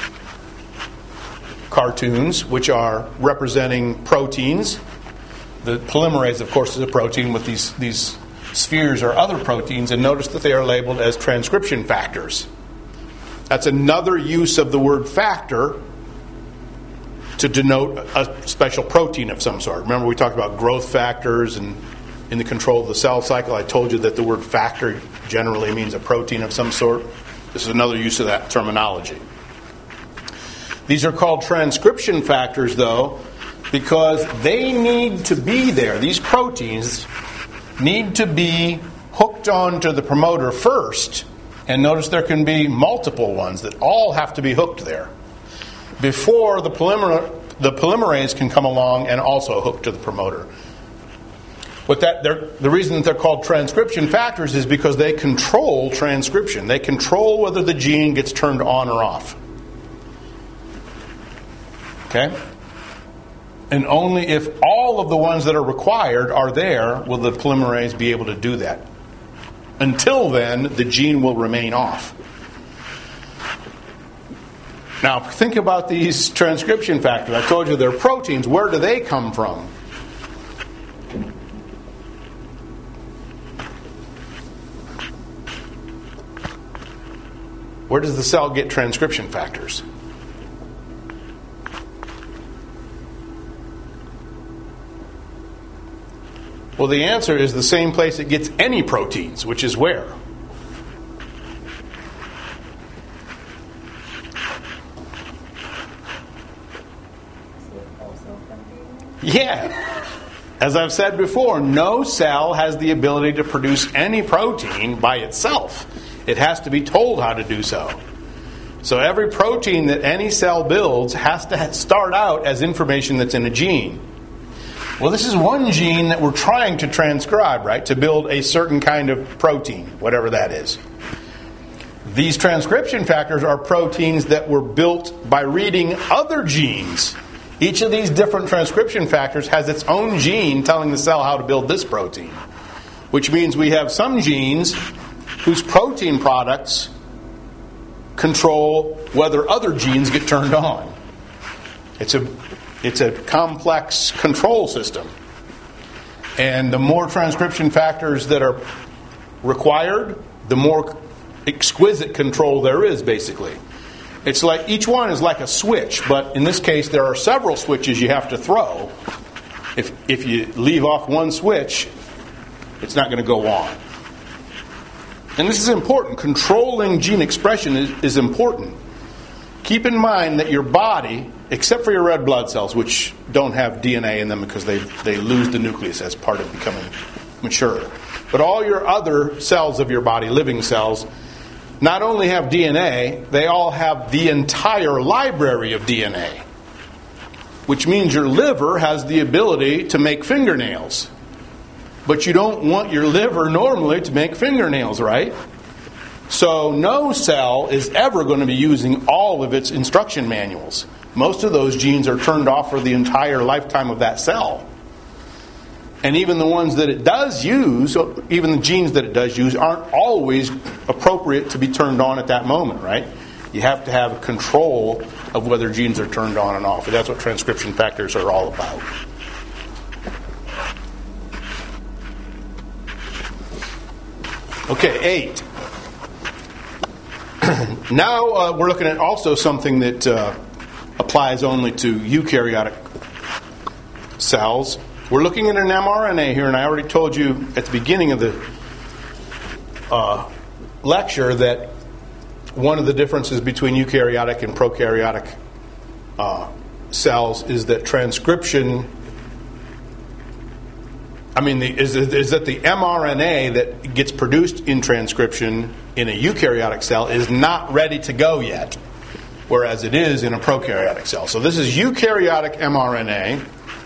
A: cartoons, which are representing proteins. The polymerase, of course, is a protein with these spheres are other proteins, and notice that they are labeled as transcription factors. That's another use of the word factor to denote a special protein of some sort. Remember we talked about growth factors and in the control of the cell cycle, I told you that the word factor generally means a protein of some sort. This is another use of that terminology. These are called transcription factors, though, because they need to be there. These proteins need to be hooked onto the promoter first, and notice there can be multiple ones that all have to be hooked there before the polymerase can come along and also hook to the promoter. But the reason that they're called transcription factors is because they control transcription. They control whether the gene gets turned on or off. Okay? And only if all of the ones that are required are there will the polymerase be able to do that. Until then, the gene will remain off. Now, think about these transcription factors. I told you they're proteins. Where do they come from? Where does the cell get transcription factors? Well, the answer is the same place it gets any proteins, which is where? Yeah. As I've said before, no cell has the ability to produce any protein by itself. It has to be told how to do so. So every protein that any cell builds has to start out as information that's in a gene. Well, this is one gene that we're trying to transcribe, right? To build a certain kind of protein, whatever that is. These transcription factors are proteins that were built by reading other genes. Each of these different transcription factors has its own gene telling the cell how to build this protein. Which means we have some genes whose protein products control whether other genes get turned on. It's a complex control system. And the more transcription factors that are required, the more exquisite control there is, basically. It's like each one is like a switch, but in this case there are several switches you have to throw. If you leave off one switch, it's not going to go on. And this is important. Controlling gene expression is important. Keep in mind that your body, except for your red blood cells, which don't have DNA in them because they lose the nucleus as part of becoming mature, but all your other cells of your body, living cells, not only have DNA, they all have the entire library of DNA. Which means your liver has the ability to make fingernails. But you don't want your liver normally to make fingernails, right? So no cell is ever going to be using all of its instruction manuals. Most of those genes are turned off for the entire lifetime of that cell. And even the ones that it does use, even the genes that it does use, aren't always appropriate to be turned on at that moment, right? You have to have control of whether genes are turned on and off. And that's what transcription factors are all about. Okay, 8. Now we're looking at also something that applies only to eukaryotic cells. We're looking at an mRNA here, and I already told you at the beginning of the lecture that one of the differences between eukaryotic and prokaryotic cells is that transcription... is that the mRNA that gets produced in transcription in a eukaryotic cell is not ready to go yet, whereas it is in a prokaryotic cell. So this is eukaryotic mRNA,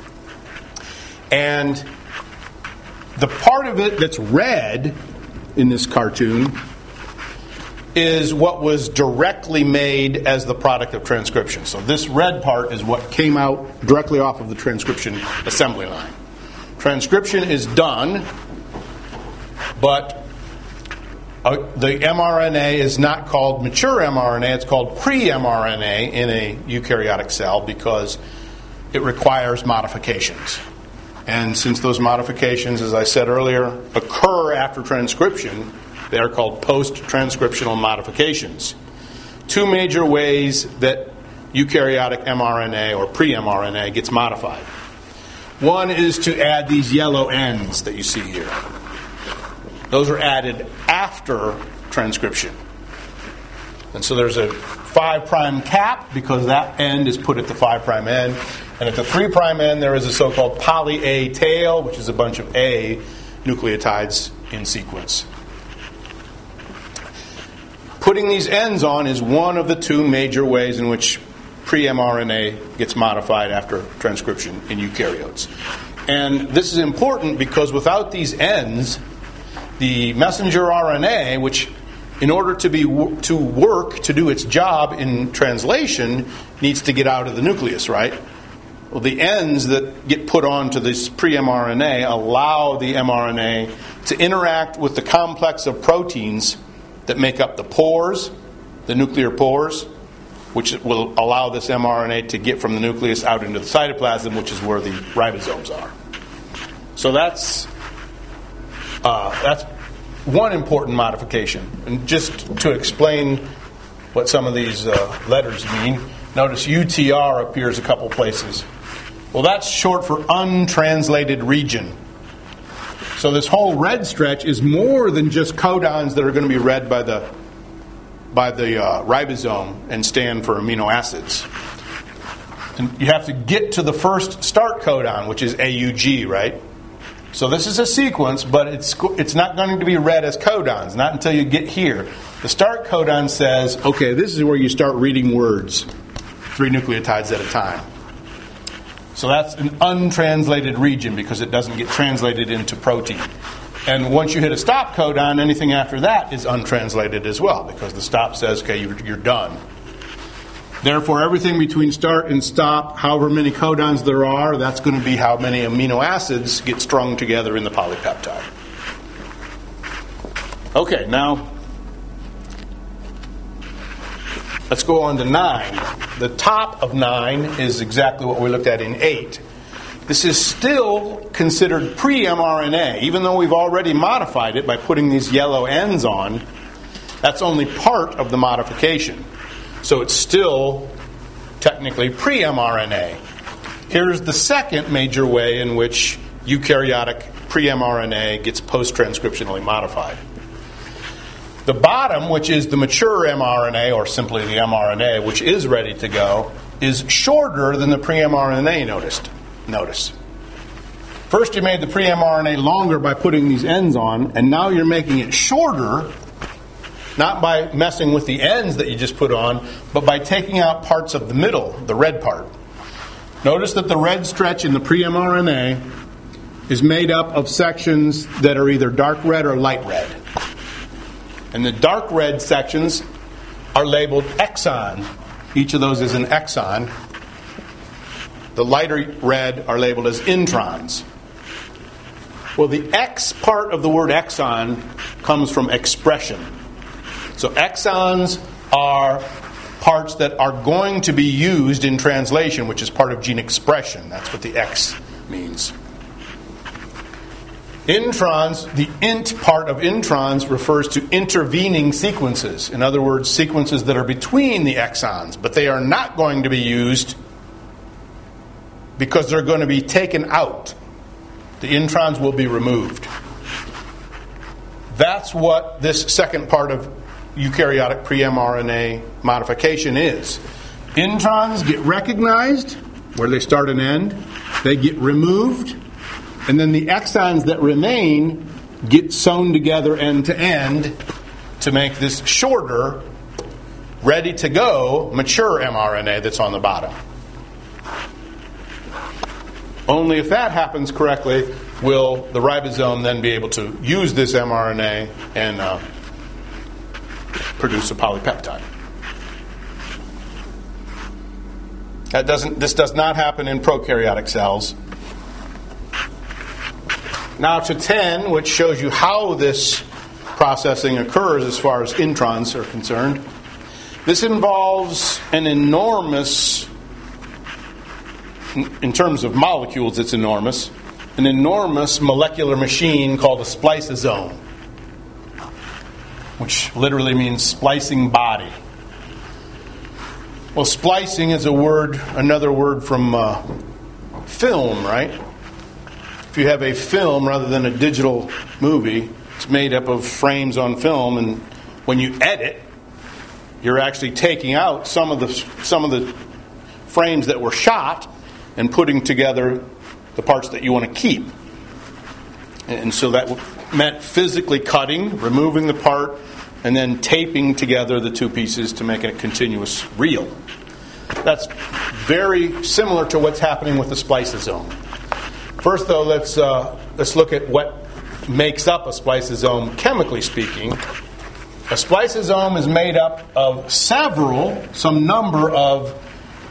A: and the part of it that's red in this cartoon is what was directly made as the product of transcription. So this red part is what came out directly off of the transcription assembly line. Transcription is done, but the mRNA is not called mature mRNA, it's called pre-mRNA in a eukaryotic cell because it requires modifications. And since those modifications, as I said earlier, occur after transcription, they are called post-transcriptional modifications. Two major ways that eukaryotic mRNA or pre-mRNA gets modified. One is to add these yellow ends that you see here. Those are added after transcription. And so there's a 5' cap because that end is put at the 5' end. And at the 3' end there is a so-called poly-A tail, which is a bunch of A nucleotides in sequence. Putting these ends on is one of the two major ways in which pre-mRNA gets modified after transcription in eukaryotes. And this is important because without these ends, the messenger RNA, which in order to do its job in translation, needs to get out of the nucleus, right? Well, the ends that get put onto this pre-mRNA allow the mRNA to interact with the complex of proteins that make up the pores, the nuclear pores, which will allow this mRNA to get from the nucleus out into the cytoplasm, which is where the ribosomes are. So that's one important modification. And just to explain what some of these letters mean, notice UTR appears a couple places. Well, that's short for untranslated region. So this whole red stretch is more than just codons that are going to be read by the ribosome and stand for amino acids. And you have to get to the first start codon, which is AUG, right? So this is a sequence, but it's not going to be read as codons, not until you get here. The start codon says, okay, this is where you start reading words, 3 nucleotides at a time. So that's an untranslated region because it doesn't get translated into protein. And once you hit a stop codon, anything after that is untranslated as well because the stop says, okay, you're done. Therefore, everything between start and stop, however many codons there are, that's going to be how many amino acids get strung together in the polypeptide. Okay, now let's go on to 9. The top of 9 is exactly what we looked at in 8. This is still considered pre-mRNA, even though we've already modified it by putting these yellow ends on. That's only part of the modification. So it's still technically pre-mRNA. Here's the second major way in which eukaryotic pre-mRNA gets post-transcriptionally modified. The bottom, which is the mature mRNA, or simply the mRNA, which is ready to go, is shorter than the pre-mRNA, notice. First you made the pre-mRNA longer by putting these ends on, and now you're making it shorter, not by messing with the ends that you just put on, but by taking out parts of the middle, the red part. Notice that the red stretch in the pre-mRNA is made up of sections that are either dark red or light red. And the dark red sections are labeled exon. Each of those is an exon. The lighter red are labeled as introns. Well, the X part of the word exon comes from expression. So exons are parts that are going to be used in translation, which is part of gene expression. That's what the X means. Introns, the int part of introns refers to intervening sequences. In other words, sequences that are between the exons, but they are not going to be used because they're going to be taken out. The introns will be removed. That's what this second part of eukaryotic pre-mRNA modification is. Introns get recognized, where they start and end. They get removed. And then the exons that remain get sewn together end to end to make this shorter, ready to go, mature mRNA that's on the bottom. Only if that happens correctly will the ribosome then be able to use this mRNA and produce a polypeptide. This does not happen in prokaryotic cells. Now to 10, which shows you how this processing occurs as far as introns are concerned. This involves an enormous, in terms of molecules it's enormous, an enormous molecular machine called a spliceosome, which literally means splicing body. Well, splicing is another word from film, right? If you have a film rather than a digital movie, it's made up of frames on film, and when you edit, you're actually taking out some of the frames that were shot and putting together the parts that you want to keep. And so that meant physically cutting, removing the part, and then taping together the two pieces to make a continuous reel. That's very similar to what's happening with the spliceosome. First, though, let's look at what makes up a spliceosome, chemically speaking. A spliceosome is made up of some number of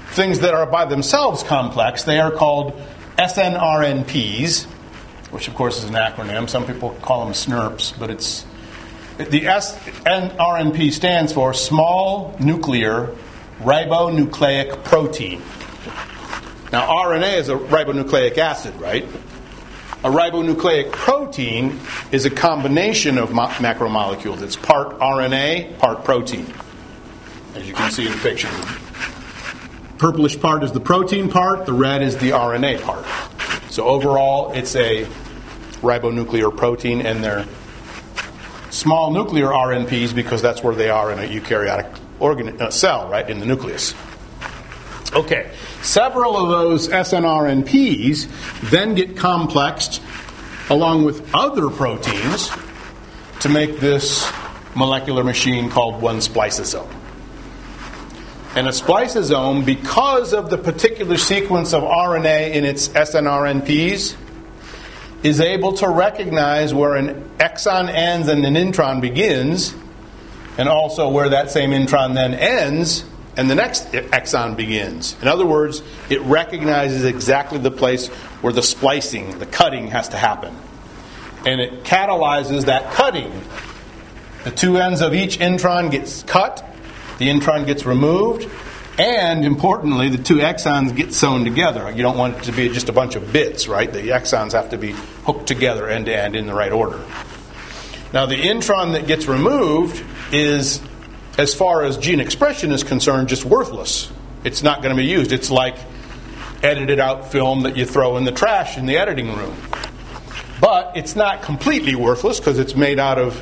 A: things that are by themselves complex, they are called SNRNPs, which of course is an acronym. Some people call them SNRPs, but the SNRNP stands for small nuclear ribonucleic protein. Now, RNA is a ribonucleic acid, right? A ribonucleic protein is a combination of macromolecules. It's part RNA, part protein, as you can see in the picture. Purplish part is the protein part, the red is the RNA part. So overall, it's a ribonuclear protein, and they're small nuclear RNPs because that's where they are in a eukaryotic cell, right, in the nucleus. Okay, several of those SNRNPs then get complexed along with other proteins to make this molecular machine called one spliceosome. And a spliceosome, because of the particular sequence of RNA in its SNRNPs, is able to recognize where an exon ends and an intron begins, and also where that same intron then ends and the next exon begins. In other words, it recognizes exactly the place where the splicing, the cutting, has to happen. And it catalyzes that cutting. The two ends of each intron gets cut, the intron gets removed, and importantly, the two exons get sewn together. You don't want it to be just a bunch of bits, right? The exons have to be hooked together end to end in the right order. Now, the intron that gets removed is, as far as gene expression is concerned, just worthless. It's not going to be used. It's like edited out film that you throw in the trash in the editing room. But it's not completely worthless because it's made out of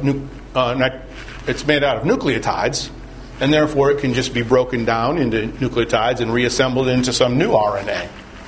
A: nucleotides, and therefore it can just be broken down into nucleotides and reassembled into some new RNA.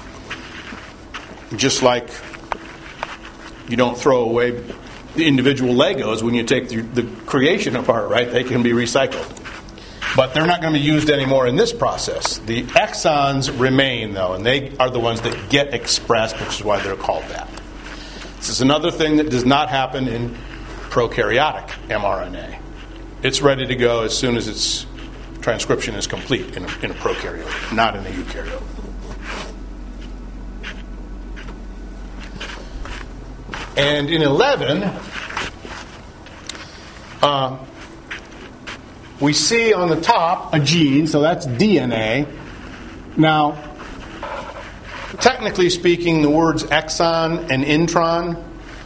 A: Just like you don't throw away the individual Legos when you take the creation apart, right? They can be recycled. But they're not going to be used anymore in this process. The exons remain, though, and they are the ones that get expressed, which is why they're called that. This is another thing that does not happen in prokaryotic mRNA. It's ready to go as soon as its transcription is complete in a prokaryote, not in a eukaryote. And in 11, we see on the top a gene, so that's DNA. Now, technically speaking, the words exon and intron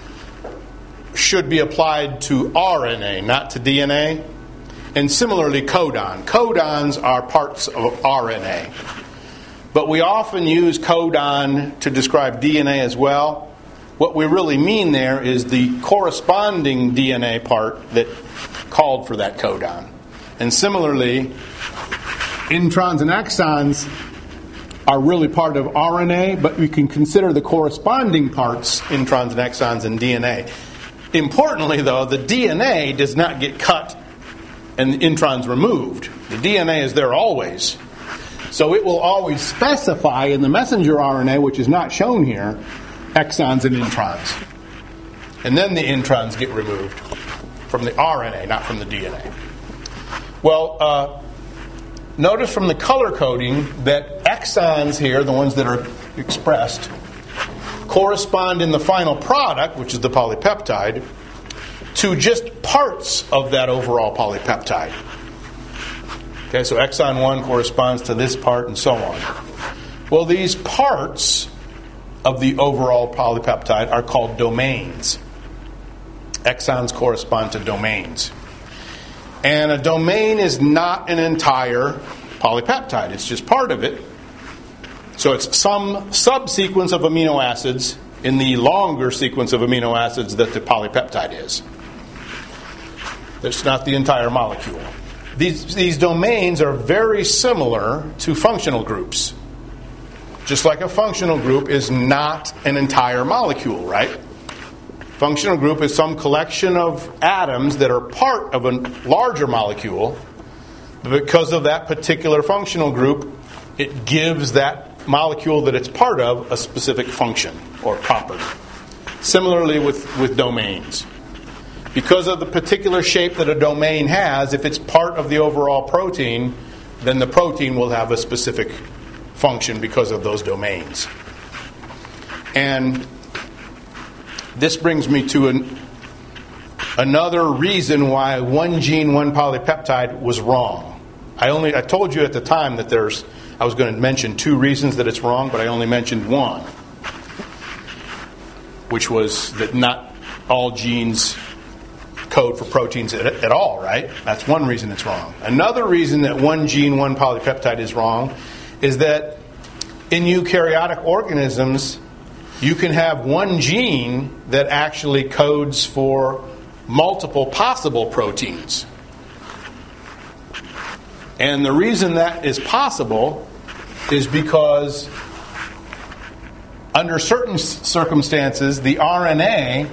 A: should be applied to RNA, not to DNA. And similarly, codon. Codons are parts of RNA. But we often use codon to describe DNA as well. What we really mean there is the corresponding DNA part that called for that codon. And similarly, introns and exons are really part of RNA, but we can consider the corresponding parts, introns and exons, in DNA. Importantly, though, the DNA does not get cut and the introns removed. The DNA is there always. So it will always specify in the messenger RNA, which is not shown here, exons and introns. And then the introns get removed from the RNA, not from the DNA. Well, notice from the color coding that exons here, the ones that are expressed, correspond in the final product, which is the polypeptide, to just parts of that overall polypeptide. Okay, so exon 1 corresponds to this part and so on. Well, these parts of the overall polypeptide are called domains. Exons correspond to domains. And a domain is not an entire polypeptide. It's just part of it. So it's some subsequence of amino acids in the longer sequence of amino acids that the polypeptide is. It's not the entire molecule. These domains are very similar to functional groups. Just like a functional group is not an entire molecule, right? Functional group is some collection of atoms that are part of a larger molecule. But because of that particular functional group, it gives that molecule that it's part of a specific function or property. Similarly with domains. Because of the particular shape that a domain has, if it's part of the overall protein, then the protein will have a specific function because of those domains. And this brings me to another reason why one gene, one polypeptide was wrong. I told you at the time that I was going to mention 2 reasons that it's wrong, but I only mentioned one, which was that not all genes code for proteins at all, right? That's one reason it's wrong. Another reason that one gene, one polypeptide is wrong is that in eukaryotic organisms, you can have one gene that actually codes for multiple possible proteins. And the reason that is possible is because under certain circumstances, the RNA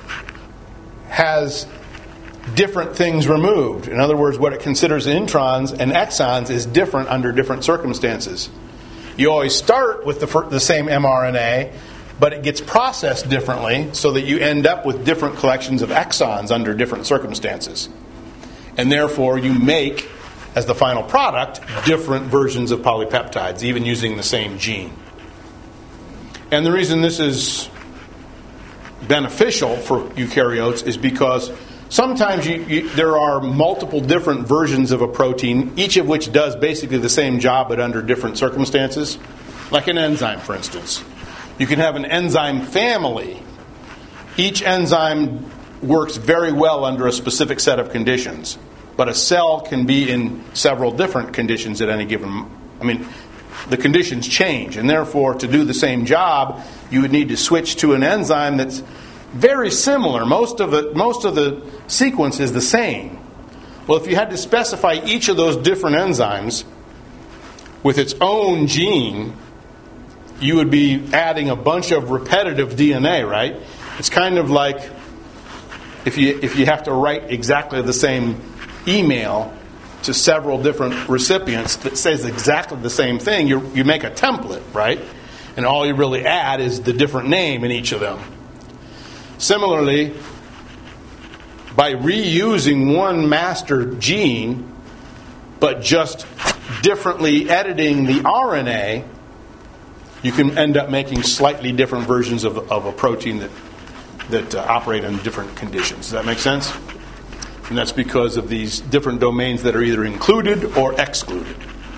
A: has different things removed. In other words, what it considers introns and exons is different under different circumstances. You always start with the same mRNA, but it gets processed differently so that you end up with different collections of exons under different circumstances. And therefore, you make, as the final product, different versions of polypeptides, even using the same gene. And the reason this is beneficial for eukaryotes is because sometimes there are multiple different versions of a protein, each of which does basically the same job but under different circumstances. Like an enzyme, for instance. You can have an enzyme family. Each enzyme works very well under a specific set of conditions. But a cell can be in several different conditions at any given... the conditions change. And therefore, to do the same job, you would need to switch to an enzyme that's very similar. Most of the sequence is the same. Well, if you had to specify each of those different enzymes with its own gene, you would be adding a bunch of repetitive DNA, right? It's kind of like if you have to write exactly the same email to several different recipients that says exactly the same thing, you make a template, right? And all you really add is the different name in each of them. Similarly, by reusing one master gene, but just differently editing the RNA, you can end up making slightly different versions of a protein that operate in different conditions. Does that make sense? And that's because of these different domains that are either included or excluded.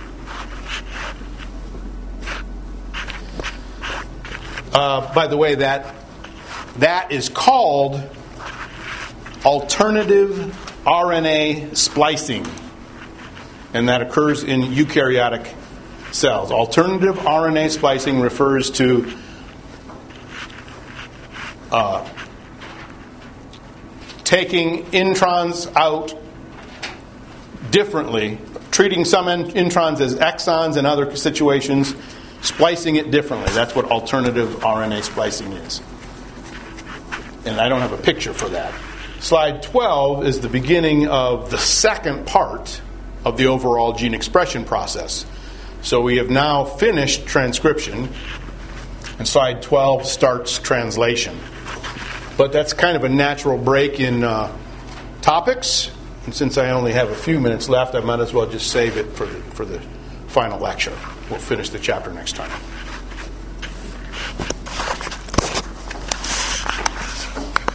A: By the way, that is called alternative RNA splicing. And that occurs in eukaryotic cells. Alternative RNA splicing refers to taking introns out differently, treating some introns as exons in other situations, splicing it differently. That's what alternative RNA splicing is. And I don't have a picture for that. Slide 12 is the beginning of the second part of the overall gene expression process. So we have now finished transcription, and slide 12 starts translation. But that's kind of a natural break in topics, and since I only have a few minutes left, I might as well just save it for the final lecture. We'll finish the chapter next time.